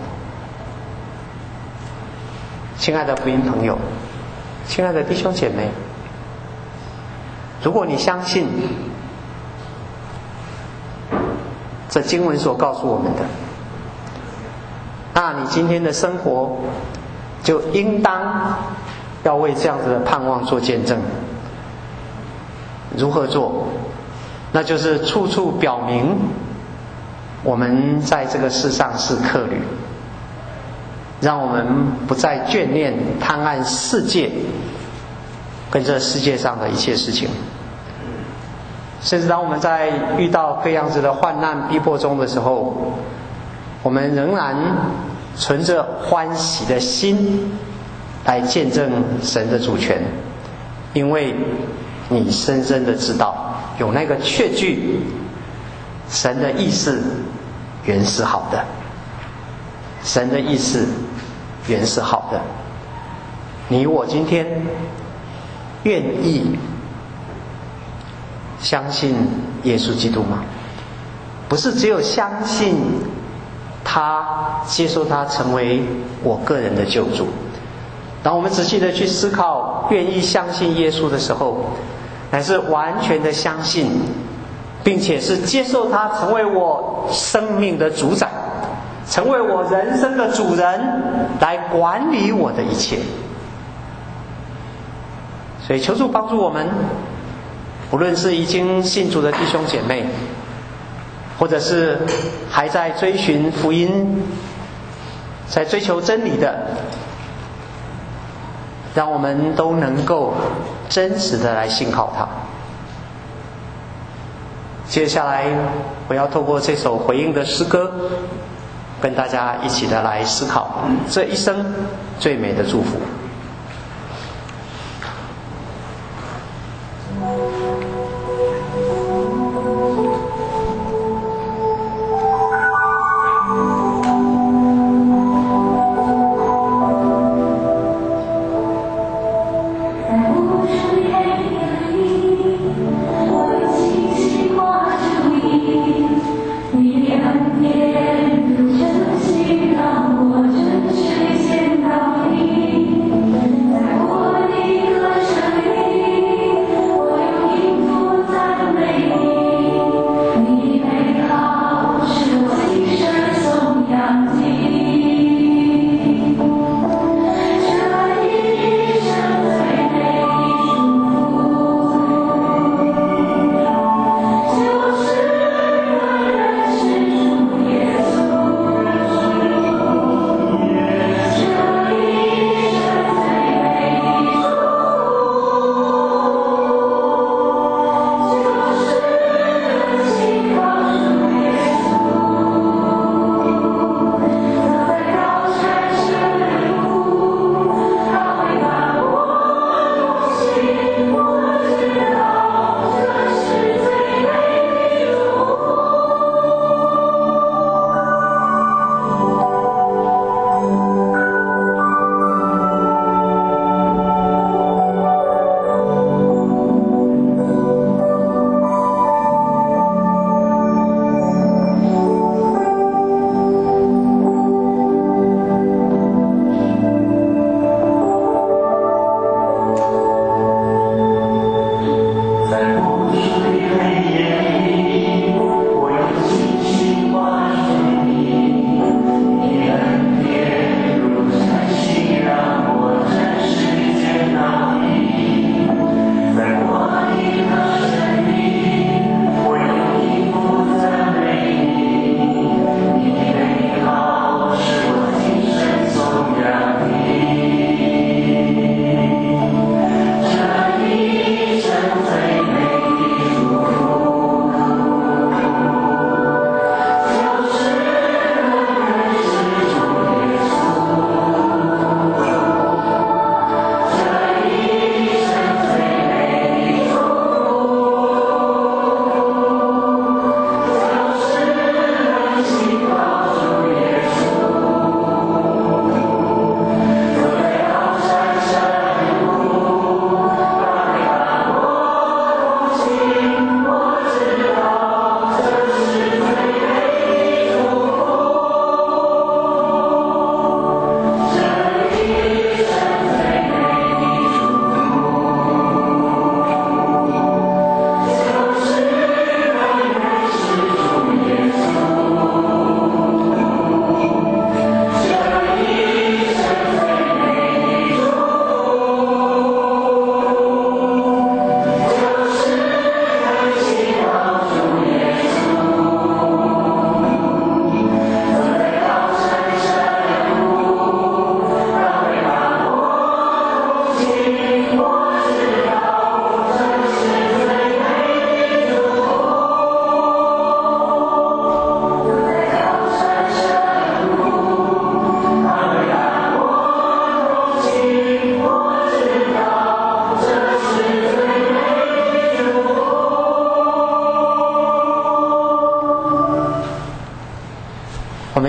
亲爱的福音朋友，亲爱的弟兄姐妹，如果你相信这经文所告诉我们的，那你今天的生活就应当要为这样子的盼望做见证。如何做？那就是处处表明我们在这个世上是客旅，让我们不再眷恋贪爱世界跟这世界上的一切事情。甚至当我们在遇到各样子的患难逼迫中的时候，我们仍然存着欢喜的心来见证神的主权，因为你深深的知道，有那个确据，神的意思原是好的，神的意思原是好的。你我今天愿意相信耶稣基督吗？不是只有相信他，接受他成为我个人的救主。当我们仔细的去思考愿意相信耶稣的时候，乃是完全的相信，并且是接受他成为我生命的主宰，成为我人生的主人，来管理我的一切。所以求主帮助我们，无论是已经信主的弟兄姐妹，或者是还在追寻福音，在追求真理的，让我们都能够真实的来信靠他。接下来我要透过这首回应的诗歌，跟大家一起的来思考这一生最美的祝福。 你的恩典如真心让我真实见到你。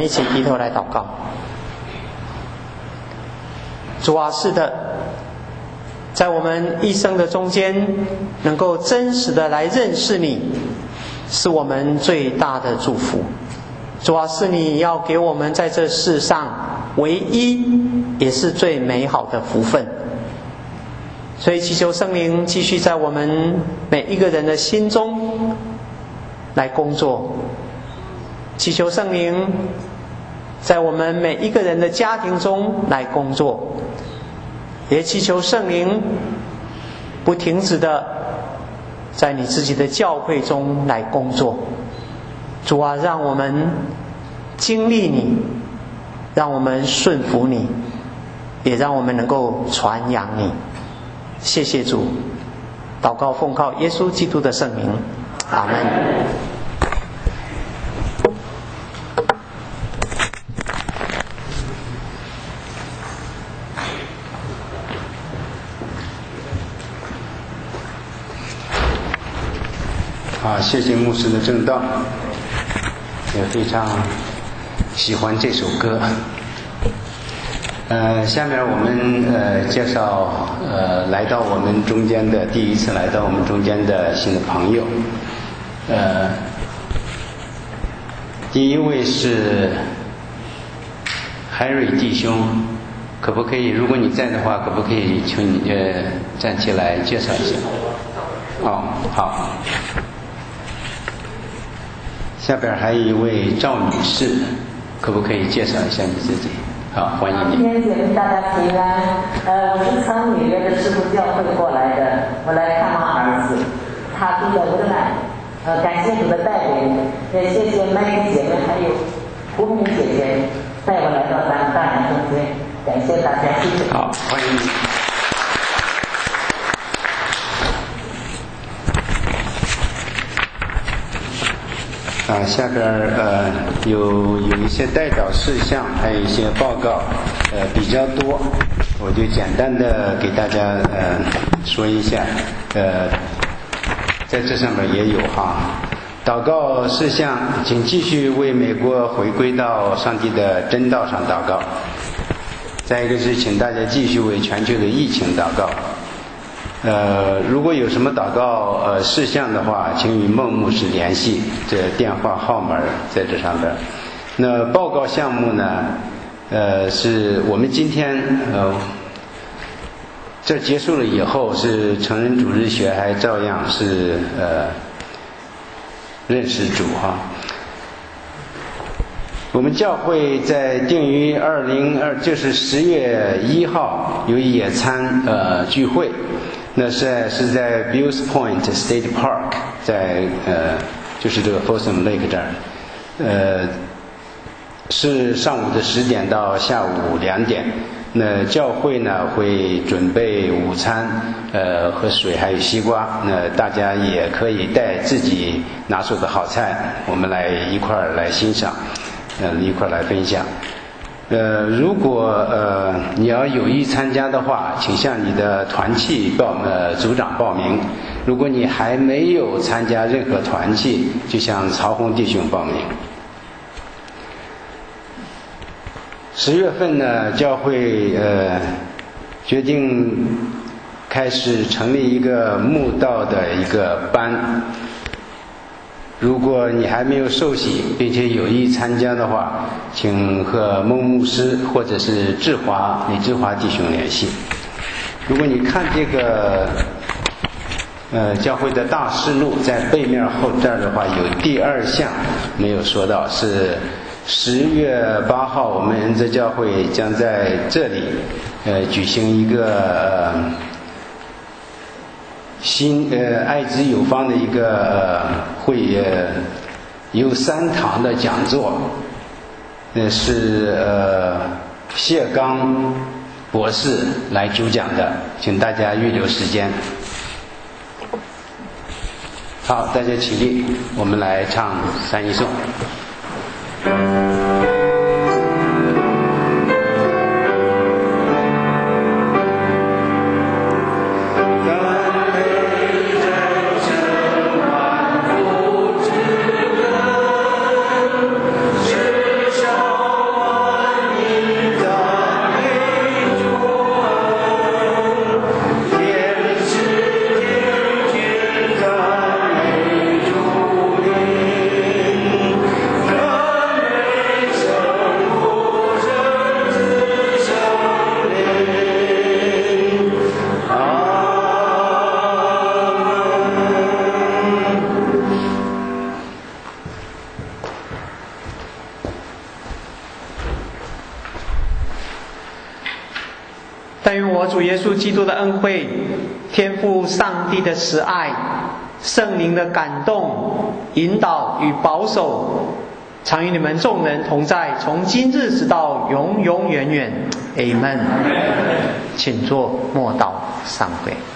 一起低头来祷告。主啊，是的，在我们一生的中间，能够真实的来认识你，是我们最大的祝福。主啊，是你要给我们在这世上唯一也是最美好的福分。所以祈求圣灵继续在我们每一个人的心中来工作，祈求圣灵在我们每一个人的家庭中来工作，也祈求圣灵不停止的在你自己的教会中来工作。主啊，让我们经历你，让我们顺服你，也让我们能够传扬你。谢谢主，祷告奉靠耶稣基督的圣名，阿们。 好，谢谢牧师的正道，也非常喜欢这首歌。呃，下面我们呃介绍呃来到我们中间的第一次来到我们中间的新的朋友。呃，第一位是 Harry 弟兄，可不可以？如果你在的话，可不可以求你呃站起来介绍一下？哦，好。下边还有一位赵女士，可不可以介绍一下你自己？好，欢迎你。 今天姐妹大家平安。呃，我是从纽约的师父教会过来的，我来看望儿子，他住在温兰。呃，感谢主的带领，也谢谢麦姐妹还有胡明姐姐带我来到咱们大人中间，感谢大家，谢谢。 好，欢迎你。啊，下边呃有有一些代表事项，还有一些报告，呃比较多，我就简单的给大家呃说一下，呃在这上面也有哈。祷告事项，请继续为美国回归到上帝的真道上祷告。再一个是，请大家继续为全球的疫情祷告。呃，如果有什么祷告呃事项的话，请与孟牧师联系，这电话号码在这上边。那报告项目呢，呃，是我们今天呃这结束了以后，是成人主日学还照样是呃认识主哈。我们教会在定于二零二就是十月一号有野餐呃聚会。那是在是在 Bills Point State Park， 在呃就是这个 Folsom Lake 这儿，呃是上午的十点到下午两点。那教会呢会准备午餐，呃和水还有西瓜，那大家也可以带自己拿手的好菜，我们来一块儿来欣赏，呃一块儿来分享。呃，如果呃你要有意参加的话，请向你的团契报呃组长报名。如果你还没有参加任何团契，就向曹洪弟兄报名。十月份呢，教会呃决定开始成立一个慕道的一个班。如果你还没有受洗并且有意参加的话，请和孟牧师或者是志华李志华弟兄联系。如果你看这个呃教会的大事录，在背面后这儿的话有第二项没有说到，是十月八号我们恩泽教会将在这里呃举行一个呃新呃爱之有方的一个呃会呃有三堂的讲座，呃是呃谢刚博士来主讲的，请大家预留时间。好，大家起立，我们来唱三一颂。 世上愿我主耶稣基督的恩惠、天父上帝的慈爱、圣灵的感动、引导与保守，常与你们众人同在，从今日直到永永远远。Amen。请坐，默祷上会。